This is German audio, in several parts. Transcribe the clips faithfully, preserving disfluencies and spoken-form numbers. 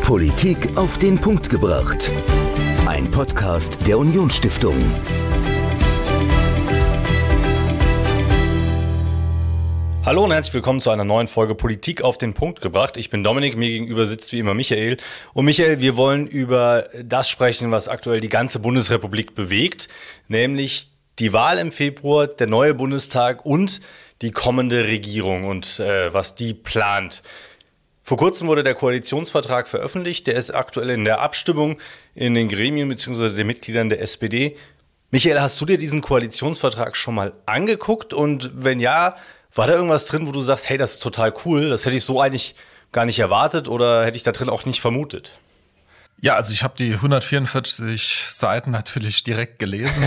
Politik auf den Punkt gebracht. Ein Podcast der Unionsstiftung. Hallo und herzlich willkommen zu einer neuen Folge Politik auf den Punkt gebracht. Ich bin Dominik, mir gegenüber sitzt wie immer Michael. Und Michael, wir wollen über das sprechen, was aktuell die ganze Bundesrepublik bewegt, nämlich die Wahl im Februar, der neue Bundestag und die kommende Regierung und äh, was die plant. Vor kurzem wurde der Koalitionsvertrag veröffentlicht, der ist aktuell in der Abstimmung in den Gremien bzw. den Mitgliedern der S P D. Michael, hast du dir diesen Koalitionsvertrag schon mal angeguckt und wenn ja, war da irgendwas drin, wo du sagst, hey, das ist total cool, das hätte ich so eigentlich gar nicht erwartet oder hätte ich da drin auch nicht vermutet? Ja, also ich habe die hundertvierundvierzig Seiten natürlich direkt gelesen.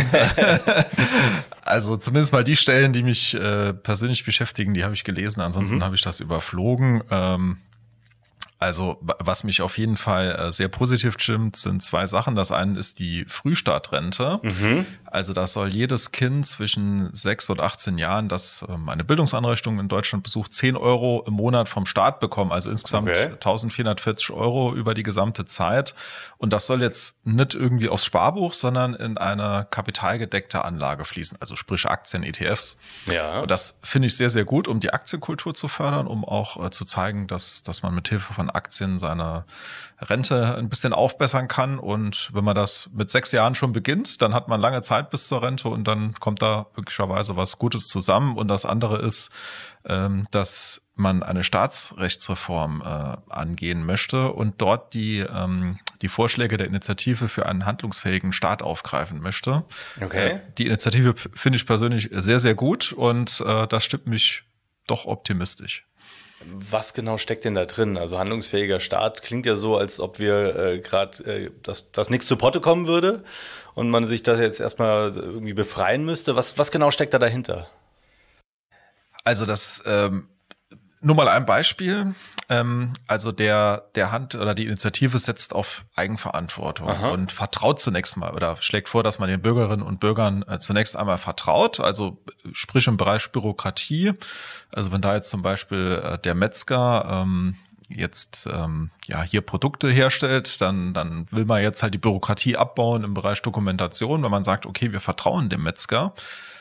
Also zumindest mal die Stellen, die mich äh, persönlich beschäftigen, die habe ich gelesen. Ansonsten mhm. habe ich das überflogen. Ähm, Also was mich auf jeden Fall äh, sehr positiv stimmt, sind zwei Sachen. Das eine ist die Frühstartrente. Mhm. Also das soll jedes Kind zwischen sechs und achtzehn Jahren, das ähm, eine Bildungseinrichtung in Deutschland besucht, zehn Euro im Monat vom Staat bekommen. Also insgesamt okay. eintausendvierhundertvierzig Euro über die gesamte Zeit. Und das soll jetzt nicht irgendwie aufs Sparbuch, sondern in eine kapitalgedeckte Anlage fließen. Also sprich Aktien, E T Fs. Ja. Und das finde ich sehr, sehr gut, um die Aktienkultur zu fördern, um auch äh, zu zeigen, dass, dass man mit Hilfe von Aktien seine Rente ein bisschen aufbessern kann. Und wenn man das mit sechs Jahren schon beginnt, dann hat man lange Zeit bis zur Rente und dann kommt da möglicherweise was Gutes zusammen. Und das andere ist, dass man eine Staatsrechtsreform äh, angehen möchte und dort die ähm, die Vorschläge der Initiative für einen handlungsfähigen Staat aufgreifen möchte. Okay. Äh, die Initiative finde ich persönlich sehr, sehr gut und äh, das stimmt mich doch optimistisch. Was genau steckt denn da drin? Also handlungsfähiger Staat klingt ja so, als ob wir äh, gerade, äh, dass, dass nichts zu Potte kommen würde und man sich das jetzt erstmal irgendwie befreien müsste. Was, was genau steckt da dahinter? Also das, ähm, nur mal ein Beispiel. Ähm, also der der Hand oder die Initiative setzt auf Eigenverantwortung Aha. und vertraut zunächst mal oder schlägt vor, dass man den Bürgerinnen und Bürgern äh, zunächst einmal vertraut. Also sprich im Bereich Bürokratie. Also wenn da jetzt zum Beispiel äh, der Metzger ähm, jetzt ähm, ja hier Produkte herstellt, dann dann will man jetzt halt die Bürokratie abbauen im Bereich Dokumentation, wenn man sagt, okay, wir vertrauen dem Metzger.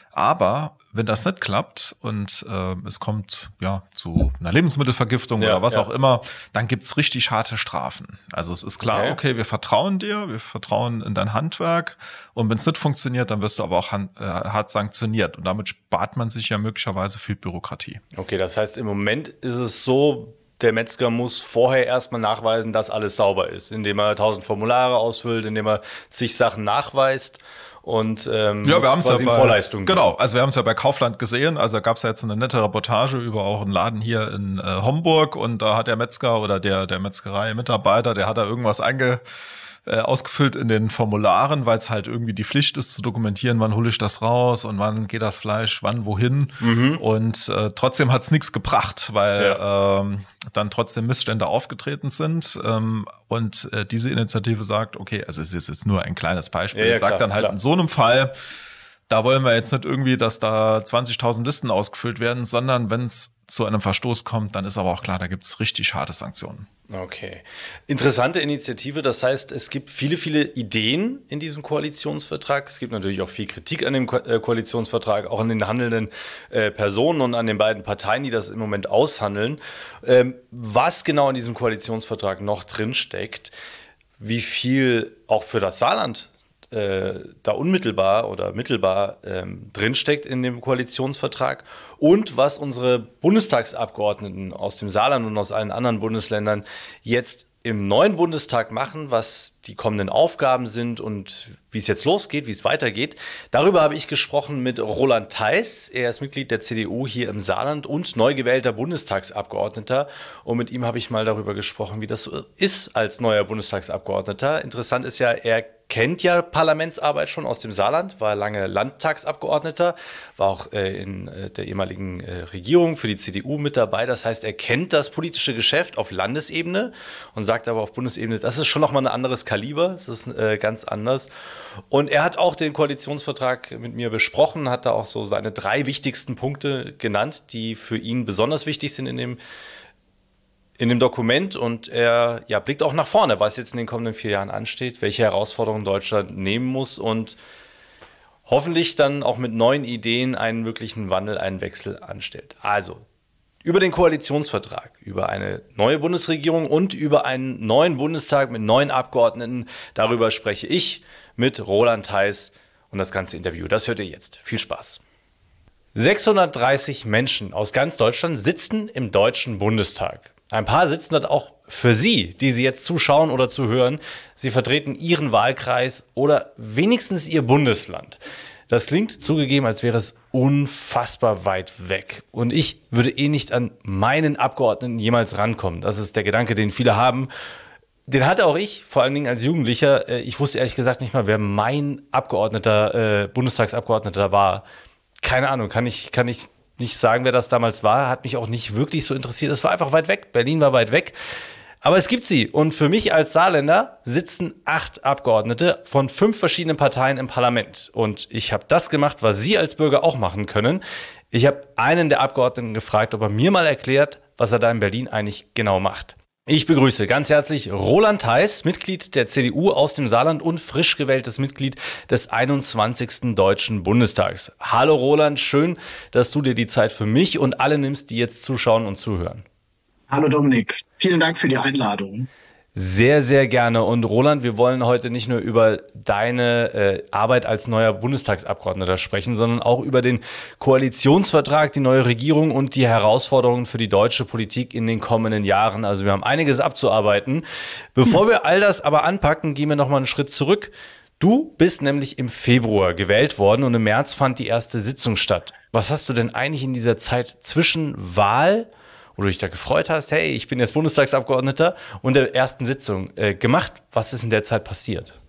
Aber wenn das nicht klappt und äh, es kommt ja zu einer Lebensmittelvergiftung ja, oder was ja. auch immer, dann gibt's richtig harte Strafen. Also es ist klar, okay. okay, wir vertrauen dir, wir vertrauen in dein Handwerk und wenn es nicht funktioniert, dann wirst du aber auch han- äh, hart sanktioniert und damit spart man sich ja möglicherweise viel Bürokratie. Okay, das heißt, im Moment ist es so, der Metzger muss vorher erstmal nachweisen, dass alles sauber ist, indem er tausend Formulare ausfüllt, indem er zig Sachen nachweist. Und ähm, ja, wir haben es ja bei, Vorleistung genau, also wir haben es ja bei Kaufland gesehen, also da gab es ja jetzt eine nette Reportage über auch einen Laden hier in äh, Homburg und da hat der Metzger oder der der Metzgerei-Mitarbeiter, der hat da irgendwas einge äh, ausgefüllt in den Formularen, weil es halt irgendwie die Pflicht ist zu dokumentieren, wann hole ich das raus und wann geht das Fleisch, wann, wohin mhm. und äh, trotzdem hat es nichts gebracht, weil ja. ähm, dann trotzdem Missstände aufgetreten sind ähm, und äh, diese Initiative sagt, okay, also es ist jetzt nur ein kleines Beispiel, ja, ja, sagt klar, dann halt klar. in so einem Fall, da wollen wir jetzt nicht irgendwie, dass da zwanzigtausend Listen ausgefüllt werden, sondern wenn es zu einem Verstoß kommt, dann ist aber auch klar, da gibt es richtig harte Sanktionen. Okay. Interessante Initiative. Das heißt, es gibt viele, viele Ideen in diesem Koalitionsvertrag. Es gibt natürlich auch viel Kritik an dem Ko- äh, Koalitionsvertrag, auch an den handelnden äh, Personen und an den beiden Parteien, die das im Moment aushandeln. Ähm, was genau in diesem Koalitionsvertrag noch drinsteckt, wie viel auch für das Saarland Äh, da unmittelbar oder mittelbar ähm, drinsteckt in dem Koalitionsvertrag und was unsere Bundestagsabgeordneten aus dem Saarland und aus allen anderen Bundesländern jetzt im neuen Bundestag machen, was die kommenden Aufgaben sind und wie es jetzt losgeht, wie es weitergeht. Darüber habe ich gesprochen mit Roland Theis. Er ist Mitglied der C D U hier im Saarland und neu gewählter Bundestagsabgeordneter. Und mit ihm habe ich mal darüber gesprochen, wie das so ist als neuer Bundestagsabgeordneter. Interessant ist ja, er kennt ja Parlamentsarbeit schon aus dem Saarland, war lange Landtagsabgeordneter, war auch äh, in äh, der ehemaligen äh, Regierung für die C D U mit dabei. Das heißt, er kennt das politische Geschäft auf Landesebene und sagt aber auf Bundesebene, das ist schon nochmal ein anderes Kaliber, das ist äh, ganz anders. Und er hat auch den Koalitionsvertrag mit mir besprochen, hat da auch so seine drei wichtigsten Punkte genannt, die für ihn besonders wichtig sind in dem in dem Dokument und er ja, blickt auch nach vorne, was jetzt in den kommenden vier Jahren ansteht, welche Herausforderungen Deutschland nehmen muss und hoffentlich dann auch mit neuen Ideen einen wirklichen Wandel, einen Wechsel anstellt. Also über den Koalitionsvertrag, über eine neue Bundesregierung und über einen neuen Bundestag mit neuen Abgeordneten, darüber spreche ich mit Roland Theis und das ganze Interview, das hört ihr jetzt. Viel Spaß. sechshundertdreißig Menschen aus ganz Deutschland sitzen im Deutschen Bundestag. Ein paar sitzen dort auch für Sie, die Sie jetzt zuschauen oder zuhören. Sie vertreten Ihren Wahlkreis oder wenigstens Ihr Bundesland. Das klingt zugegeben, als wäre es unfassbar weit weg. Und ich würde eh nicht an meinen Abgeordneten jemals rankommen. Das ist der Gedanke, den viele haben. Den hatte auch ich, vor allen Dingen als Jugendlicher. Ich wusste ehrlich gesagt nicht mal, wer mein Abgeordneter, äh, Bundestagsabgeordneter war. Keine Ahnung, kann ich, kann ich nicht sagen, wer das damals war. Hat mich auch nicht wirklich so interessiert. Es war einfach weit weg. Berlin war weit weg. Aber es gibt sie. Und für mich als Saarländer sitzen acht Abgeordnete von fünf verschiedenen Parteien im Parlament. Und ich habe das gemacht, was Sie als Bürger auch machen können. Ich habe einen der Abgeordneten gefragt, ob er mir mal erklärt, was er da in Berlin eigentlich genau macht. Ich begrüße ganz herzlich Roland Theis, Mitglied der C D U aus dem Saarland und frisch gewähltes Mitglied des einundzwanzigsten Deutschen Bundestags. Hallo Roland, schön, dass du dir die Zeit für mich und alle nimmst, die jetzt zuschauen und zuhören. Hallo Dominik, vielen Dank für die Einladung. Sehr, sehr gerne. Und Roland, wir wollen heute nicht nur über deine äh, Arbeit als neuer Bundestagsabgeordneter sprechen, sondern auch über den Koalitionsvertrag, die neue Regierung und die Herausforderungen für die deutsche Politik in den kommenden Jahren. Also wir haben einiges abzuarbeiten. Bevor wir all das aber anpacken, gehen wir noch mal einen Schritt zurück. Du bist nämlich im Februar gewählt worden und im März fand die erste Sitzung statt. Was hast du denn eigentlich in dieser Zeit zwischen Wahl, wo du dich da gefreut hast, hey, ich bin jetzt Bundestagsabgeordneter, und der ersten Sitzung äh, gemacht? Was ist in der Zeit passiert?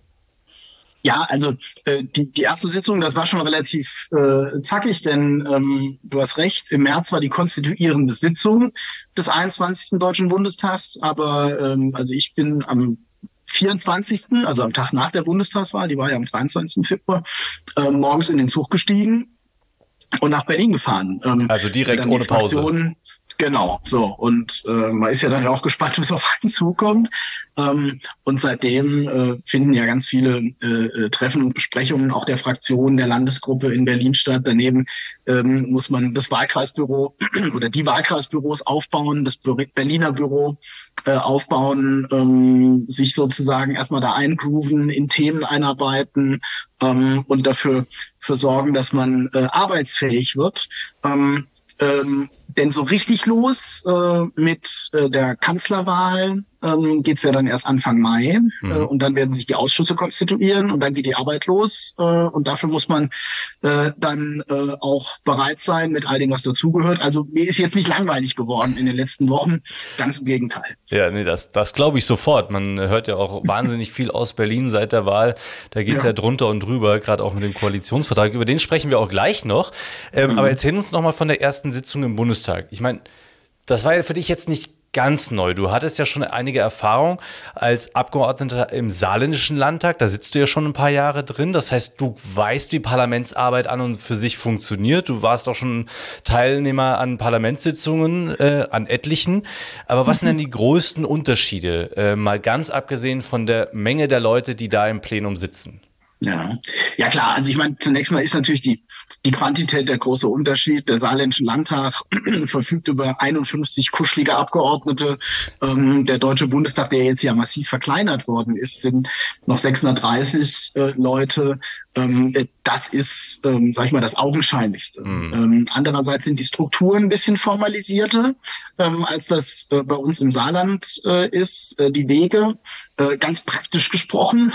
Ja, also äh, die, die erste Sitzung, das war schon relativ äh, zackig, denn ähm, du hast recht, im März war die konstituierende Sitzung des einundzwanzigsten Deutschen Bundestags, aber ähm, also ich bin am vierundzwanzigsten, also am Tag nach der Bundestagswahl, die war ja am dreiundzwanzigsten Februar, äh, morgens in den Zug gestiegen und nach Berlin gefahren. Ähm, also direkt ohne Pause. Genau, so. Und äh, man ist ja dann ja auch gespannt, was auf einen zukommt. Ähm, und seitdem äh, finden ja ganz viele äh, Treffen und Besprechungen auch der Fraktion, der Landesgruppe in Berlin statt. Daneben ähm, muss man das Wahlkreisbüro oder die Wahlkreisbüros aufbauen, das Berliner Büro äh, aufbauen, ähm, sich sozusagen erstmal da eingrooven, in Themen einarbeiten ähm, und dafür für sorgen, dass man äh, arbeitsfähig wird. Ähm, ähm, Denn so richtig los äh, mit äh, der Kanzlerwahl ähm, geht's ja dann erst Anfang Mai. Mhm. Äh, und dann werden sich die Ausschüsse konstituieren und dann geht die Arbeit los. Äh, und dafür muss man äh, dann äh, auch bereit sein mit all dem, was dazugehört. Also mir ist jetzt nicht langweilig geworden in den letzten Wochen. Ganz im Gegenteil. Ja, nee, das, das glaube ich sofort. Man hört ja auch wahnsinnig viel aus Berlin seit der Wahl. Da geht's ja. ja drunter und drüber, gerade auch mit dem Koalitionsvertrag. Über den sprechen wir auch gleich noch. Ähm, mhm. Aber erzähl uns noch mal von der ersten Sitzung im Bundestag. Ich meine, das war ja für dich jetzt nicht ganz neu. Du hattest ja schon einige Erfahrung als Abgeordneter im Saarländischen Landtag. Da sitzt du ja schon ein paar Jahre drin. Das heißt, du weißt, wie Parlamentsarbeit an und für sich funktioniert. Du warst auch schon Teilnehmer an Parlamentssitzungen, äh, an etlichen. Aber was sind denn die größten Unterschiede, äh, mal ganz abgesehen von der Menge der Leute, die da im Plenum sitzen? Ja, ja klar. Also ich meine, zunächst mal ist natürlich die die Quantität der große Unterschied. Der Saarländische Landtag verfügt über einundfünfzig kuschelige Abgeordnete. Ähm, der Deutsche Bundestag, der jetzt ja massiv verkleinert worden ist, sind noch sechshundertdreißig äh, Leute. Ähm, das ist, ähm, sag ich mal, das Augenscheinlichste. Mhm. Ähm, andererseits sind die Strukturen ein bisschen formalisierter, ähm, als das äh, bei uns im Saarland äh, ist. Äh, die Wege, äh, ganz praktisch gesprochen,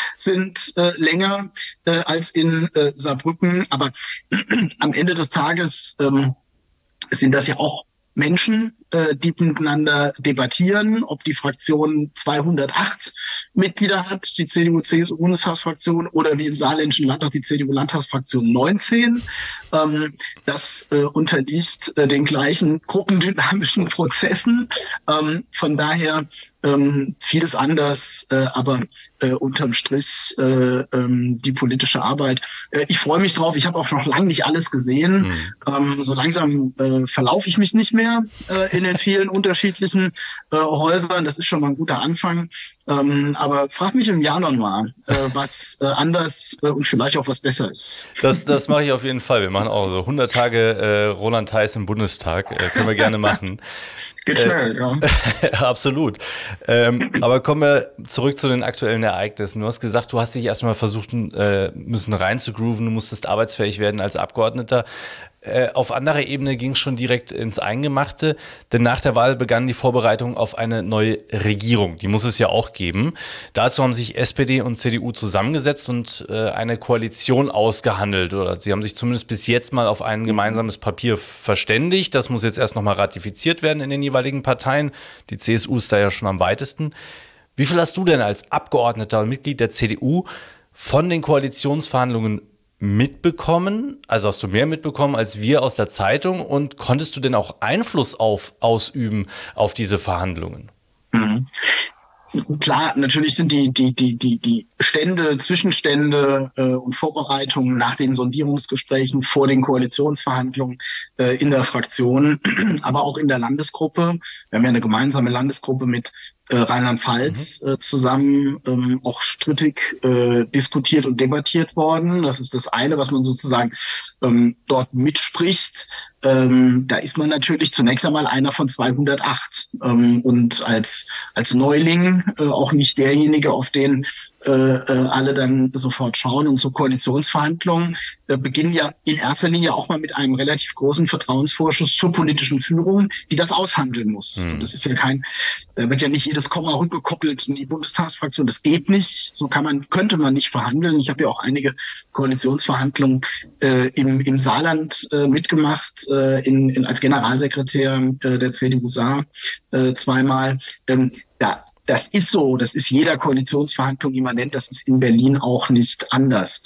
sind äh, länger äh, als in äh, Saarbrücken. Aber am Ende des Tages ähm, sind das ja auch Menschen, äh, die miteinander debattieren, ob die Fraktion zweihundertacht Mitglieder hat, die C D U-C S U-Bundestagsfraktion, oder wie im Saarländischen Landtag die C D U-Landtagsfraktion neunzehn. Ähm, das äh, unterliegt äh, den gleichen gruppendynamischen Prozessen. Ähm, von daher ähm, vieles anders, äh, aber äh, unterm Strich äh, ähm, die politische Arbeit. Äh, ich freue mich drauf. Ich habe auch noch lange nicht alles gesehen. Mhm. Ähm, so langsam äh, verlaufe ich mich nicht mehr äh, in den vielen unterschiedlichen äh, Häusern. Das ist schon mal ein guter Anfang. Ähm, aber frag mich im Januar mal, äh, was äh, anders äh, und vielleicht auch was besser ist. Das, das mache ich auf jeden Fall. Wir machen auch so hundert Tage äh, Roland Theis im Bundestag. Äh, können wir gerne machen. Geht schnell, äh, ja. Absolut. Ähm, aber kommen wir zurück zu den aktuellen Ereignissen. Du hast gesagt, du hast dich erstmal versucht, äh, müssen reinzugrooven, du musstest arbeitsfähig werden als Abgeordneter. Äh, auf anderer Ebene ging es schon direkt ins Eingemachte, denn nach der Wahl begann die Vorbereitung auf eine neue Regierung. Die muss es ja auch geben. Dazu haben sich S P D und C D U zusammengesetzt und äh, eine Koalition ausgehandelt. Oder sie haben sich zumindest bis jetzt mal auf ein gemeinsames Papier verständigt. Das muss jetzt erst nochmal ratifiziert werden in den jeweiligen Parteien. Die C S U ist da ja schon am weitesten. Wie viel hast du denn als Abgeordneter und Mitglied der C D U von den Koalitionsverhandlungen mitbekommen? Also hast du mehr mitbekommen als wir aus der Zeitung, und konntest du denn auch Einfluss auf ausüben auf diese Verhandlungen? Mhm. Klar, natürlich sind die die die die die Stände, Zwischenstände äh, und Vorbereitungen nach den Sondierungsgesprächen vor den Koalitionsverhandlungen äh, in der Fraktion, aber auch in der Landesgruppe. Wir haben ja eine gemeinsame Landesgruppe mit äh, Rheinland-Pfalz äh, zusammen ähm, auch strittig äh, diskutiert und debattiert worden. Das ist das eine, was man sozusagen ähm, dort mitspricht. Ähm, da ist man natürlich zunächst einmal einer von zweihundertacht ähm, und als als Neuling äh, auch nicht derjenige, auf den äh, äh, alle dann sofort schauen. Und so Koalitionsverhandlungen äh, beginnen ja in erster Linie auch mal mit einem relativ großen Vertrauensvorschuss zur politischen Führung, die das aushandeln muss. Mhm. Das ist ja kein, da wird ja nicht jedes Komma rückgekoppelt in die Bundestagsfraktion. Das geht nicht. So kann man, könnte man nicht verhandeln. Ich habe ja auch einige Koalitionsverhandlungen äh, im, im Saarland äh, mitgemacht, äh, in, in, als Generalsekretär äh, der C D U Saar äh, zweimal. Ähm, da Das ist so, das ist jeder Koalitionsverhandlung immanent, das ist in Berlin auch nicht anders.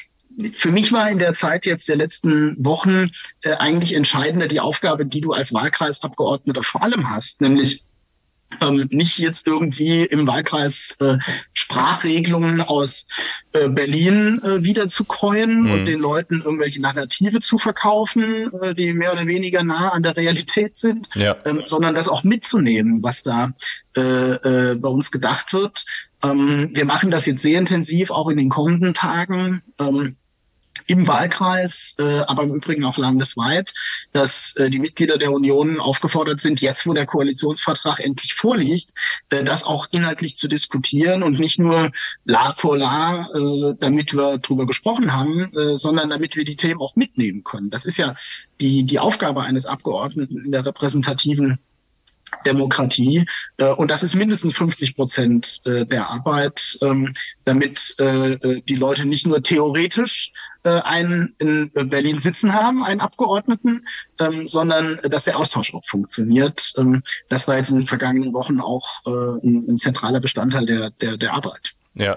Für mich war in der Zeit jetzt der letzten Wochen äh, eigentlich entscheidender die Aufgabe, die du als Wahlkreisabgeordneter vor allem hast, nämlich ähm, nicht jetzt irgendwie im Wahlkreis äh, Sprachregelungen aus äh, Berlin äh, wieder zu käuen mhm. und den Leuten irgendwelche Narrative zu verkaufen, äh, die mehr oder weniger nah an der Realität sind, ja. ähm, sondern das auch mitzunehmen, was da äh, äh, bei uns gedacht wird. Ähm, wir machen das jetzt sehr intensiv, auch in den kommenden Tagen. Ähm, im Wahlkreis, äh, aber im Übrigen auch landesweit, dass äh, die Mitglieder der Union aufgefordert sind, jetzt wo der Koalitionsvertrag endlich vorliegt, äh, das auch inhaltlich zu diskutieren und nicht nur la pour la, äh, damit wir drüber gesprochen haben, äh, sondern damit wir die Themen auch mitnehmen können. Das ist ja die die Aufgabe eines Abgeordneten in der repräsentativen Demokratie, äh, und das ist mindestens fünfzig Prozent äh, der Arbeit, ähm, damit äh, die Leute nicht nur theoretisch äh, einen in Berlin sitzen haben, einen Abgeordneten, ähm, sondern äh, dass der Austausch auch funktioniert. Ähm, das war jetzt in den vergangenen Wochen auch äh, ein, ein zentraler Bestandteil der, der, der Arbeit. Ja.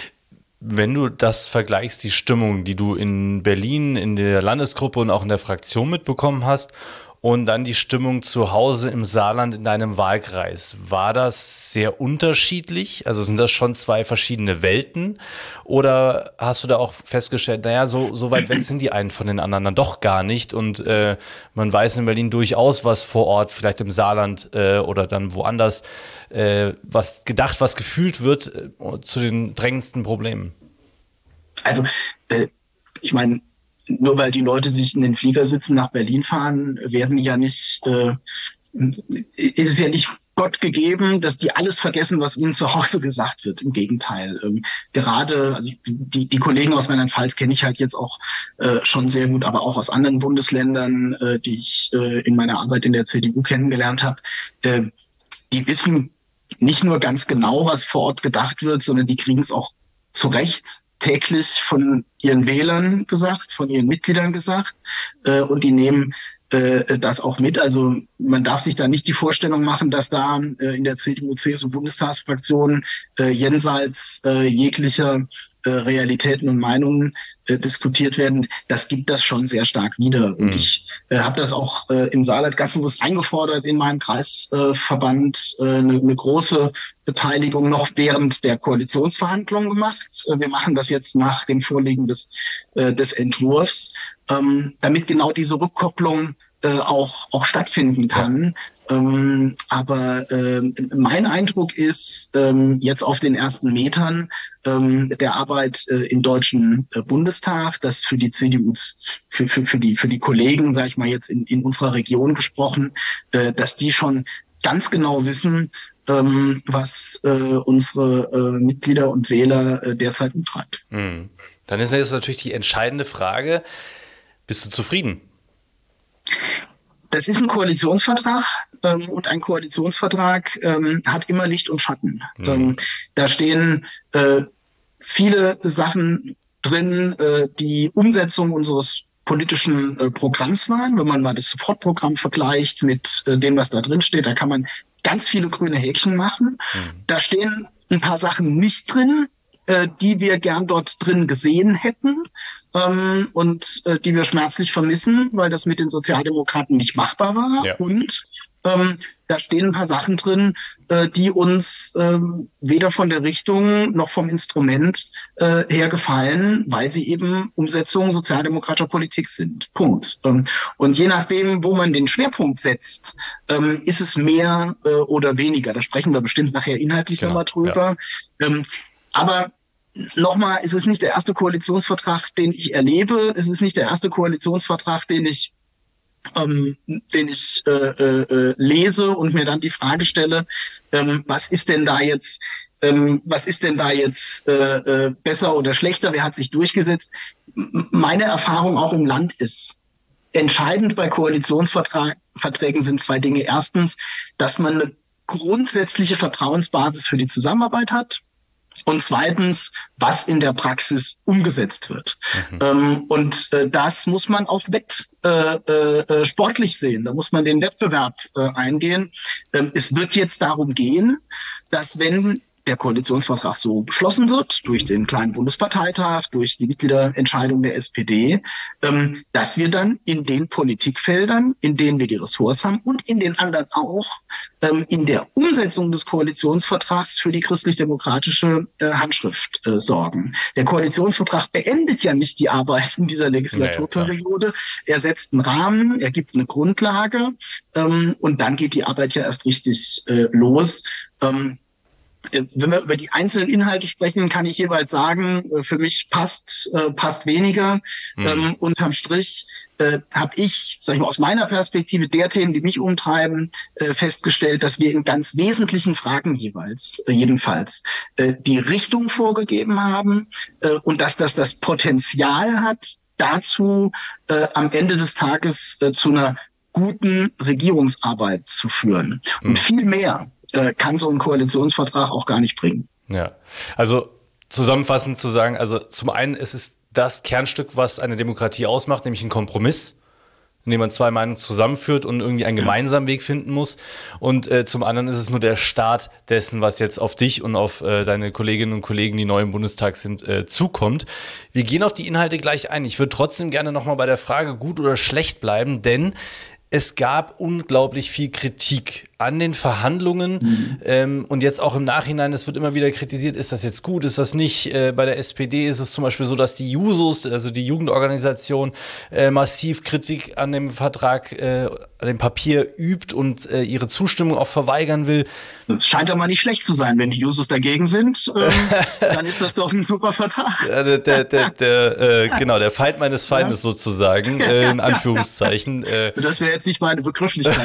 Wenn du das vergleichst, die Stimmung, die du in Berlin, in der Landesgruppe und auch in der Fraktion mitbekommen hast, und dann die Stimmung zu Hause im Saarland in deinem Wahlkreis. War das sehr unterschiedlich? Also sind das schon zwei verschiedene Welten? Oder hast du da auch festgestellt, naja, so, so weit weg sind die einen von den anderen dann doch gar nicht, und äh, man weiß in Berlin durchaus, was vor Ort, vielleicht im Saarland äh, oder dann woanders, äh, was gedacht, was gefühlt wird äh, zu den drängendsten Problemen? Also, äh, ich meine, nur weil die Leute sich in den Flieger sitzen, nach Berlin fahren, werden ja nicht, äh, ist es ja nicht Gott gegeben, dass die alles vergessen, was ihnen zu Hause gesagt wird. Im Gegenteil. Ähm, gerade, also die, die Kollegen aus Rheinland-Pfalz kenne ich halt jetzt auch äh, schon sehr gut, aber auch aus anderen Bundesländern, äh, die ich äh, in meiner Arbeit in der C D U kennengelernt habe, äh, die wissen nicht nur ganz genau, was vor Ort gedacht wird, sondern die kriegen es auch zurecht täglich von ihren Wählern gesagt, von ihren Mitgliedern gesagt, äh, und die nehmen äh, das auch mit. Also man darf sich da nicht die Vorstellung machen, dass da äh, in der C D U-C S U-Bundestagsfraktion äh, jenseits äh, jeglicher äh, Realitäten und Meinungen äh, diskutiert werden, das gibt das schon sehr stark wieder. Und mhm. ich äh, habe das auch äh, im Saarland ganz bewusst eingefordert in meinem Kreisverband, äh, eine, eine große Beteiligung noch während der Koalitionsverhandlungen gemacht. Äh, wir machen das jetzt nach dem Vorliegen des, äh, des Entwurfs, ähm, damit genau diese Rückkopplung äh, auch, auch stattfinden kann. Ja. Ähm, aber äh, mein Eindruck ist ähm, jetzt auf den ersten Metern ähm, der Arbeit äh, im Deutschen äh, Bundestag, dass für die C D U, für, für, für die für die Kollegen, sage ich mal jetzt in, in unserer Region gesprochen, äh, dass die schon ganz genau wissen, ähm, was äh, unsere äh, Mitglieder und Wähler äh, derzeit umtreibt. Mhm. Dann ist jetzt natürlich die entscheidende Frage: Bist du zufrieden? Das ist ein Koalitionsvertrag ähm, und ein Koalitionsvertrag ähm, hat immer Licht und Schatten. Mhm. Ähm, da stehen äh, viele Sachen drin, äh, die Umsetzung unseres politischen äh, Programms waren. Wenn man mal das Sofortprogramm vergleicht mit äh, dem, was da drin steht, da kann man ganz viele grüne Häkchen machen. Mhm. Da stehen ein paar Sachen nicht drin, äh, die wir gern dort drin gesehen hätten. Ähm, und äh, die wir schmerzlich vermissen, weil das mit den Sozialdemokraten nicht machbar war. Ja. Und ähm, da stehen ein paar Sachen drin, äh, die uns ähm, weder von der Richtung noch vom Instrument äh, her gefallen, weil sie eben Umsetzung sozialdemokratischer Politik sind. Punkt. Ähm, und je nachdem, wo man den Schwerpunkt setzt, ähm, ist es mehr äh, oder weniger. Da sprechen wir bestimmt nachher inhaltlich genau. nochmal drüber. Ja. Ähm, aber Nochmal, es ist nicht der erste Koalitionsvertrag, den ich erlebe. Es ist nicht der erste Koalitionsvertrag, den ich, ähm, den ich äh, äh, lese und mir dann die Frage stelle: ähm, Was ist denn da jetzt, ähm, was ist denn da jetzt äh, äh, besser oder schlechter? Wer hat sich durchgesetzt? Meine Erfahrung auch im Land ist: Entscheidend bei Koalitionsverträgen sind zwei Dinge. Erstens, dass man eine grundsätzliche Vertrauensbasis für die Zusammenarbeit hat. Und zweitens, was in der Praxis umgesetzt wird. Mhm. Ähm, und äh, das muss man auch wett, äh, äh, sportlich sehen. Da muss man den Wettbewerb äh, eingehen. Ähm, es wird jetzt darum gehen, dass wenn der Koalitionsvertrag so beschlossen wird, durch den kleinen Bundesparteitag, durch die Mitgliederentscheidung der S P D, ähm, dass wir dann in den Politikfeldern, in denen wir die Ressorts haben und in den anderen auch, ähm, in der Umsetzung des Koalitionsvertrags für die christlich-demokratische äh, Handschrift äh, sorgen. Der Koalitionsvertrag beendet ja nicht die Arbeit in dieser Legislaturperiode. Naja, er setzt einen Rahmen, er gibt eine Grundlage, ähm, und dann geht die Arbeit ja erst richtig äh, los. Ähm, Wenn wir über die einzelnen Inhalte sprechen, kann ich jeweils sagen, für mich passt äh, passt weniger. Mhm. Ähm, unterm Strich äh, habe ich, sag ich mal, aus meiner Perspektive der Themen, die mich umtreiben, äh, festgestellt, dass wir in ganz wesentlichen Fragen jeweils, äh, jedenfalls, äh, die Richtung vorgegeben haben äh, und dass das das Potenzial hat, dazu äh, am Ende des Tages äh, zu einer guten Regierungsarbeit zu führen. Mhm. Und viel mehr kann so ein Koalitionsvertrag auch gar nicht bringen. Ja, also zusammenfassend zu sagen, also zum einen ist es das Kernstück, was eine Demokratie ausmacht, nämlich ein Kompromiss, in dem man zwei Meinungen zusammenführt und irgendwie einen gemeinsamen Weg finden muss. Und äh, zum anderen ist es nur der Start dessen, was jetzt auf dich und auf äh, deine Kolleginnen und Kollegen, die neu im Bundestag sind, äh, zukommt. Wir gehen auf die Inhalte gleich ein. Ich würde trotzdem gerne nochmal bei der Frage gut oder schlecht bleiben, denn es gab unglaublich viel Kritik an den Verhandlungen, mhm. ähm, und jetzt auch im Nachhinein, es wird immer wieder kritisiert, ist das jetzt gut, ist das nicht? Äh, bei der S P D ist es zum Beispiel so, dass die Jusos, also die Jugendorganisation, äh, massiv Kritik an dem Vertrag, äh, an dem Papier übt und äh, ihre Zustimmung auch verweigern will. Das scheint aber nicht schlecht zu sein, wenn die Jusos dagegen sind, ähm, dann ist das doch ein super Vertrag. Ja, der, der, der, der, äh, genau, der Feind meines Feindes ja. sozusagen, äh, in Anführungszeichen. Äh, das wäre jetzt nicht meine Begrifflichkeit.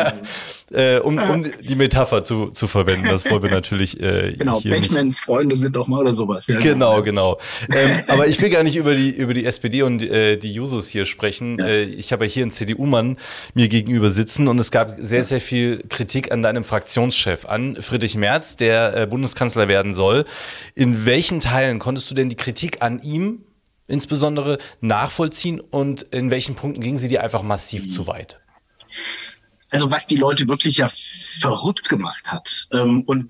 äh, um, um die Metapher zu, zu verwenden, das wollen wir natürlich äh, genau, hier Benjamins nicht. Freunde sind doch mal oder sowas. Ja, genau, genau. ähm, aber ich will gar nicht über die, über die S P D und äh, die Jusos hier sprechen. Ja. Äh, ich habe ja hier einen C D U-Mann mir gegenüber sitzen und es gab sehr, sehr viel Kritik an deinem Fraktionschef, an Friedrich Merz, der äh, Bundeskanzler werden soll. In welchen Teilen konntest du denn die Kritik an ihm insbesondere nachvollziehen und in welchen Punkten ging sie dir einfach massiv mhm. zu weit? Also was die Leute wirklich ja verrückt gemacht hat ähm, und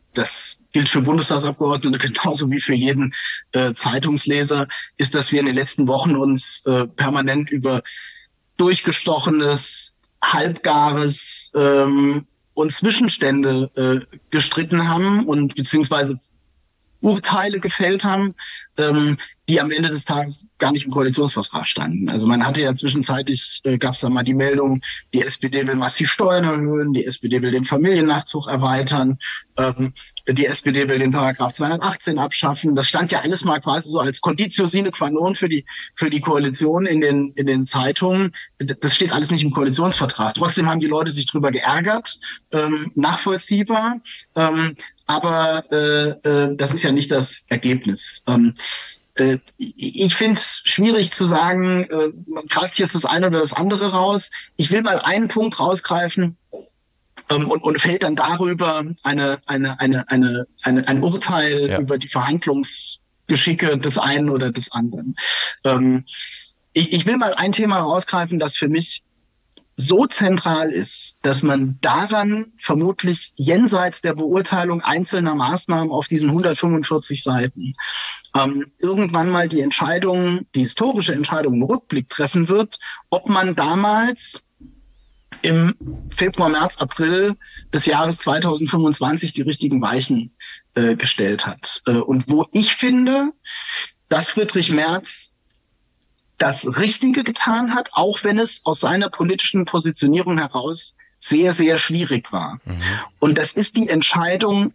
das gilt für Bundestagsabgeordnete genauso wie für jeden äh, Zeitungsleser, ist, dass wir in den letzten Wochen uns äh, permanent über durchgestochenes, halbgares ähm, und Zwischenstände äh, gestritten haben und beziehungsweise Urteile gefällt haben, ähm, die am Ende des Tages gar nicht im Koalitionsvertrag standen. Also man hatte ja zwischenzeitlich, äh, gab es da mal die Meldung, die S P D will massiv Steuern erhöhen, die S P D will den Familiennachzug erweitern, ähm, die S P D will den Paragraph zweihundertachtzehn abschaffen. Das stand ja alles mal quasi so als Conditio sine qua non für die für die Koalition in den in den Zeitungen. Das steht alles nicht im Koalitionsvertrag. Trotzdem haben die Leute sich drüber geärgert, ähm, nachvollziehbar. Ähm, Aber äh, äh, das ist ja nicht das Ergebnis. Ähm, äh, ich finde es schwierig zu sagen, äh, man greift jetzt das eine oder das andere raus. Ich will mal einen Punkt rausgreifen ähm, und, und fällt dann darüber eine, eine, eine, eine, eine, ein Urteil ja. über die Verhandlungsgeschicke des einen oder des anderen. Ähm, ich, ich will mal ein Thema rausgreifen, das für mich so zentral ist, dass man daran vermutlich jenseits der Beurteilung einzelner Maßnahmen auf diesen hundertfünfundvierzig Seiten ähm, irgendwann mal die Entscheidung, die historische Entscheidung im Rückblick treffen wird, ob man damals im Februar, März, April des Jahres zweitausendfünfundzwanzig die richtigen Weichen äh, gestellt hat. Äh, und wo ich finde, dass Friedrich Merz das Richtige getan hat, auch wenn es aus seiner politischen Positionierung heraus sehr, sehr schwierig war. Mhm. Und das ist die Entscheidung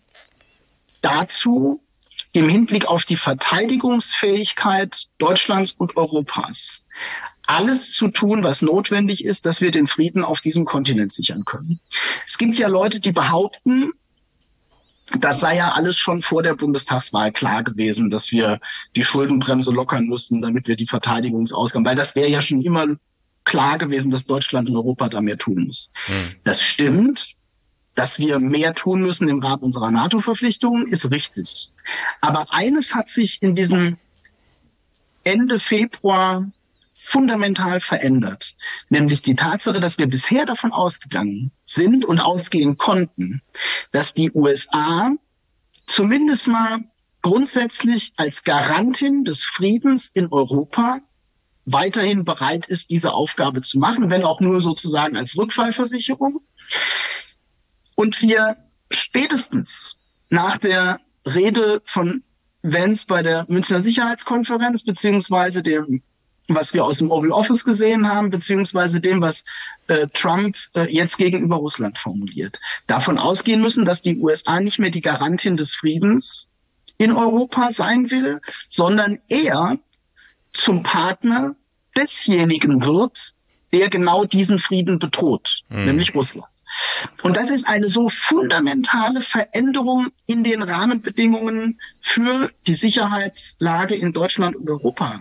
dazu, im Hinblick auf die Verteidigungsfähigkeit Deutschlands und Europas, alles zu tun, was notwendig ist, dass wir den Frieden auf diesem Kontinent sichern können. Es gibt ja Leute, die behaupten, das sei ja alles schon vor der Bundestagswahl klar gewesen, dass wir die Schuldenbremse lockern mussten, damit wir die Verteidigungsausgaben, weil das wäre ja schon immer klar gewesen, dass Deutschland und Europa da mehr tun muss. Hm. Das stimmt, dass wir mehr tun müssen im Rahmen unserer NATO-Verpflichtungen, ist richtig. Aber eines hat sich in diesem Ende Februar fundamental verändert, nämlich die Tatsache, dass wir bisher davon ausgegangen sind und ausgehen konnten, dass die U S A zumindest mal grundsätzlich als Garantin des Friedens in Europa weiterhin bereit ist, diese Aufgabe zu machen, wenn auch nur sozusagen als Rückfallversicherung. Und wir spätestens nach der Rede von Vance bei der Münchner Sicherheitskonferenz beziehungsweise dem was wir aus dem Oval Office gesehen haben, beziehungsweise dem, was äh, Trump äh, jetzt gegenüber Russland formuliert, davon ausgehen müssen, dass die U S A nicht mehr die Garantin des Friedens in Europa sein will, sondern eher zum Partner desjenigen wird, der genau diesen Frieden bedroht, mhm. nämlich Russland. Und das ist eine so fundamentale Veränderung in den Rahmenbedingungen für die Sicherheitslage in Deutschland und Europa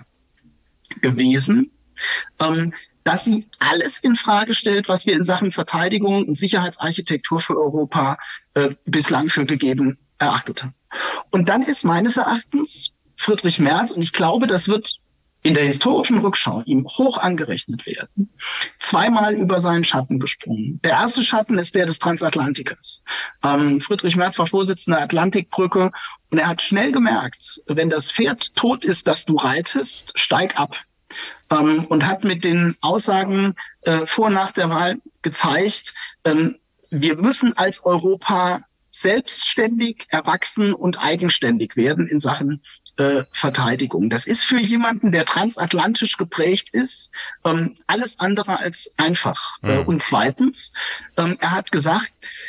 gewesen, ähm, dass sie alles in Frage stellt, was wir in Sachen Verteidigung und Sicherheitsarchitektur für Europa äh, bislang für gegeben erachtet haben. Und dann ist meines Erachtens Friedrich Merz, und ich glaube, das wird in der historischen Rückschau ihm hoch angerechnet werden, zweimal über seinen Schatten gesprungen. Der erste Schatten ist der des Transatlantikers. Ähm, Friedrich Merz war Vorsitzender der Atlantikbrücke und er hat schnell gemerkt, wenn das Pferd tot ist, das du reitest, steig ab. Ähm, und hat mit den Aussagen äh, vor und nach der Wahl gezeigt, ähm, wir müssen als Europa selbstständig, erwachsen und eigenständig werden in Sachen äh, Verteidigung. Das ist für jemanden, der transatlantisch geprägt ist, ähm, alles andere als einfach. Mhm. Äh, und zweitens, ähm, er hat gesagt,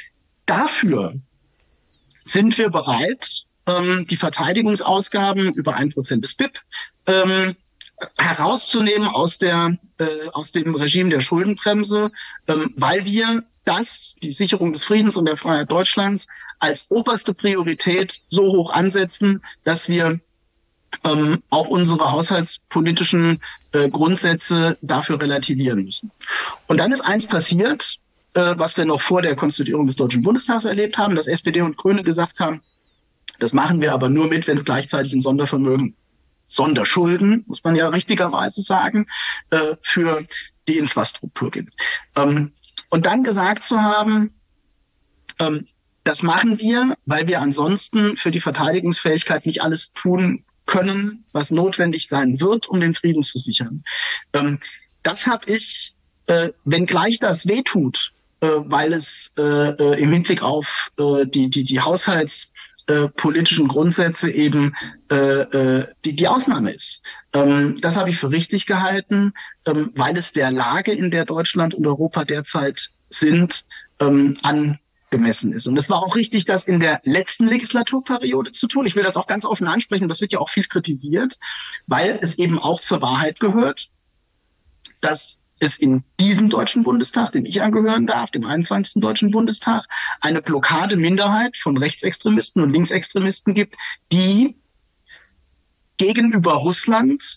dafür sind wir bereit, ähm, die Verteidigungsausgaben über ein Prozent des B I P ähm, herauszunehmen aus der äh, aus dem Regime der Schuldenbremse, ähm, weil wir das, die Sicherung des Friedens und der Freiheit Deutschlands, als oberste Priorität so hoch ansetzen, dass wir ähm, auch unsere haushaltspolitischen äh, Grundsätze dafür relativieren müssen. Und dann ist eins passiert, äh, was wir noch vor der Konstituierung des Deutschen Bundestags erlebt haben, dass S P D und Grüne gesagt haben, das machen wir aber nur mit, wenn es gleichzeitig ein Sondervermögen, Sonderschulden, muss man ja richtigerweise sagen, äh, für die Infrastruktur gibt. Ähm, und dann gesagt zu haben, ähm, das machen wir, weil wir ansonsten für die Verteidigungsfähigkeit nicht alles tun können, was notwendig sein wird, um den Frieden zu sichern. Ähm, das habe ich, äh, wenngleich das wehtut, äh, weil es äh, äh, im Hinblick auf äh, die, die, die Haushalts- Äh, politischen Grundsätze eben äh, äh, die, die Ausnahme ist. Ähm, das habe ich für richtig gehalten, ähm, weil es der Lage, in der Deutschland und Europa derzeit sind, ähm, angemessen ist. Und es war auch richtig, das in der letzten Legislaturperiode zu tun. Ich will das auch ganz offen ansprechen, das wird ja auch viel kritisiert, weil es eben auch zur Wahrheit gehört, dass es in diesem Deutschen Bundestag, dem ich angehören darf, dem einundzwanzigsten Deutschen Bundestag, eine Blockade-Minderheit von Rechtsextremisten und Linksextremisten gibt, die gegenüber Russland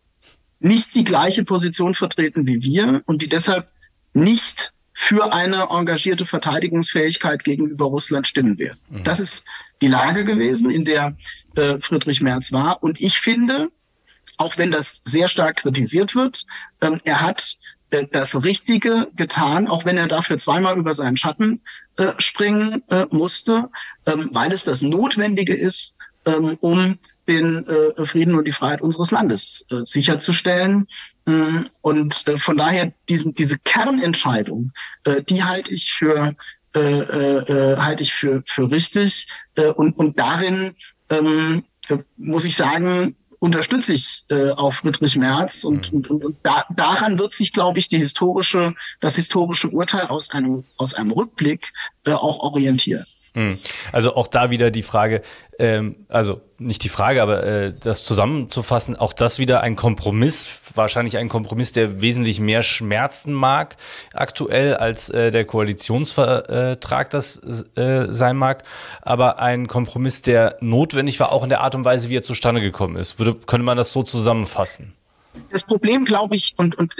nicht die gleiche Position vertreten wie wir und die deshalb nicht für eine engagierte Verteidigungsfähigkeit gegenüber Russland stimmen werden. Mhm. Das ist die Lage gewesen, in der äh, Friedrich Merz war. Und ich finde, auch wenn das sehr stark kritisiert wird, ähm, er hat äh, das Richtige getan, auch wenn er dafür zweimal über seinen Schatten äh, springen äh, musste, ähm, weil es das Notwendige ist, ähm, um den äh, Frieden und die Freiheit unseres Landes äh, sicherzustellen. Ähm, und äh, von daher diesen, diese Kernentscheidung, äh, die halte ich für äh, äh, halte ich für für richtig. Äh, und und darin ähm, muss ich sagen, unterstütze ich äh, auch Friedrich Merz und, und, und, und da, daran wird sich, glaube ich, die historische, das historische Urteil aus einem, aus einem Rückblick äh, auch orientieren. Also auch da wieder die Frage, ähm, also nicht die Frage, aber äh, das zusammenzufassen, auch das wieder ein Kompromiss, wahrscheinlich ein Kompromiss, der wesentlich mehr schmerzen mag aktuell, als äh, der Koalitionsvertrag das äh, sein mag, aber ein Kompromiss, der notwendig war, auch in der Art und Weise, wie er zustande gekommen ist. Würde, könnte man das so zusammenfassen? Das Problem, glaube ich, und, und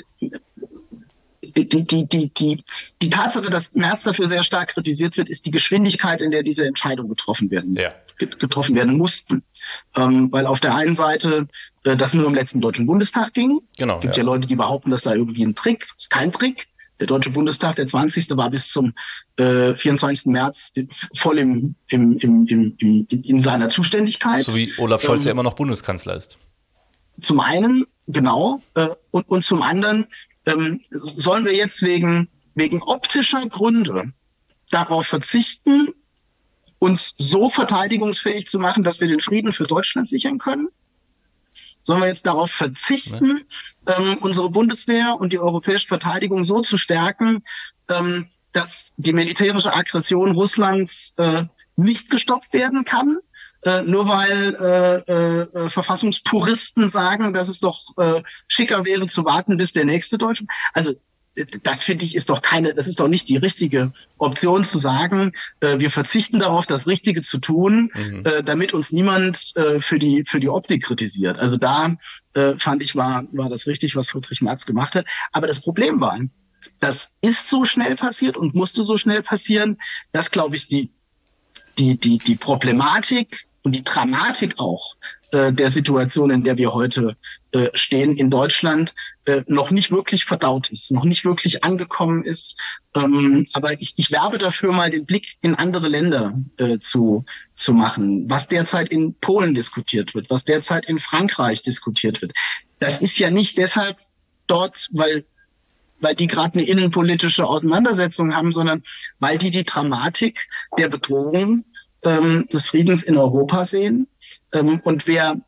Die, die, die, die, die, die Tatsache, dass Merz dafür sehr stark kritisiert wird, ist die Geschwindigkeit, in der diese Entscheidungen getroffen werden, ja. getroffen werden mussten. Ähm, weil auf der einen Seite äh, das nur im letzten Deutschen Bundestag ging. Genau. Es gibt ja. ja Leute, die behaupten, das sei irgendwie ein Trick. Das ist kein Trick. Der Deutsche Bundestag, der zwanzigste war bis zum äh, vierundzwanzigsten März voll im, im, im, im, im, in seiner Zuständigkeit. So wie Olaf Scholz ähm, ja immer noch Bundeskanzler ist. Zum einen, genau, äh, und, und zum anderen Ähm, sollen wir jetzt wegen, wegen optischer Gründe darauf verzichten, uns so verteidigungsfähig zu machen, dass wir den Frieden für Deutschland sichern können? Sollen wir jetzt darauf verzichten, ja. ähm, unsere Bundeswehr und die europäische Verteidigung so zu stärken, ähm, dass die militärische Aggression Russlands äh, nicht gestoppt werden kann? Äh, nur weil äh, äh, Verfassungspuristen sagen, dass es doch äh, schicker wäre zu warten, bis der nächste Deutsche. Also das finde ich ist doch keine, das ist doch nicht die richtige Option zu sagen, äh, wir verzichten darauf, das Richtige zu tun, mhm. äh, damit uns niemand äh, für die für die Optik kritisiert. Also da äh, fand ich war war das richtig, was Friedrich Merz gemacht hat. Aber das Problem war, das ist so schnell passiert und musste so schnell passieren, dass, glaube ich, die die die die Problematik und die Dramatik auch äh, der Situation, in der wir heute äh, stehen in Deutschland, äh, noch nicht wirklich verdaut ist, noch nicht wirklich angekommen ist. Ähm, aber ich, ich werbe dafür, mal den Blick in andere Länder äh, zu zu machen, was derzeit in Polen diskutiert wird, was derzeit in Frankreich diskutiert wird. Das ist ja nicht deshalb dort, weil weil die gerade eine innenpolitische Auseinandersetzung haben, sondern weil die die Dramatik der Bedrohung ähm, des Friedens in Europa sehen. Ähm, und wer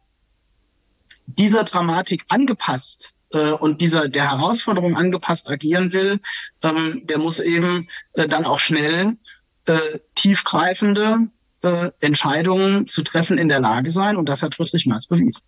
dieser Dramatik angepasst äh, und dieser der Herausforderung angepasst agieren will, ähm, der muss eben äh, dann auch schnell äh, tiefgreifende äh, Entscheidungen zu treffen in der Lage sein. Und das hat Friedrich Merz bewiesen.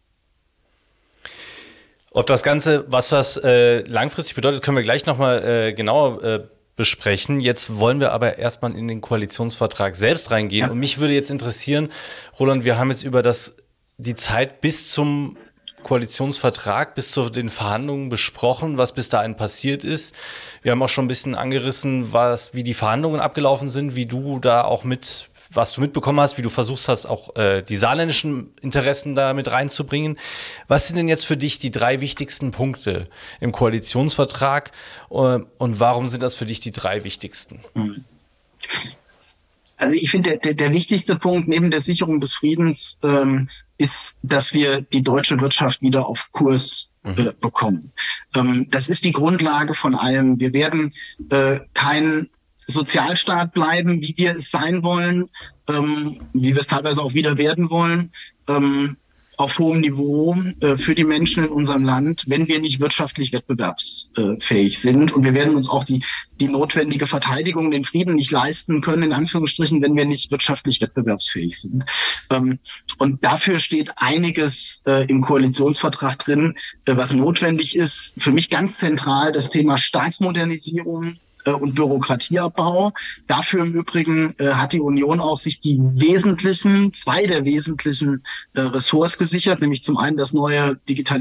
Ob das Ganze, was das äh, langfristig bedeutet, können wir gleich nochmal äh, genauer äh, besprechen. Jetzt wollen wir aber erstmal in den Koalitionsvertrag selbst reingehen. Ja. Und mich würde jetzt interessieren, Roland, wir haben jetzt über das die Zeit bis zum Koalitionsvertrag, bis zu den Verhandlungen besprochen, was bis dahin passiert ist. Wir haben auch schon ein bisschen angerissen, was, wie die Verhandlungen abgelaufen sind, wie du da auch mit, was du mitbekommen hast, wie du versucht hast, auch äh, die saarländischen Interessen da mit reinzubringen. Was sind denn jetzt für dich die drei wichtigsten Punkte im Koalitionsvertrag äh, und warum sind das für dich die drei wichtigsten? Also ich finde, der, der, der wichtigste Punkt neben der Sicherung des Friedens ähm, ist, dass wir die deutsche Wirtschaft wieder auf Kurs äh, bekommen. Ähm, das ist die Grundlage von allem. Wir werden äh, kein Sozialstaat bleiben, wie wir es sein wollen, ähm, wie wir es teilweise auch wieder werden wollen, ähm, auf hohem Niveau äh, für die Menschen in unserem Land, wenn wir nicht wirtschaftlich wettbewerbsfähig sind. Und wir werden uns auch die, die notwendige Verteidigung, den Frieden nicht leisten können, in Anführungsstrichen, wenn wir nicht wirtschaftlich wettbewerbsfähig sind. Ähm, und dafür steht einiges äh, im Koalitionsvertrag drin, äh, was notwendig ist. Für mich ganz zentral das Thema Staatsmodernisierung und Bürokratieabbau. Dafür im Übrigen äh, hat die Union auch sich die wesentlichen, zwei der wesentlichen äh, Ressorts gesichert, nämlich zum einen das neue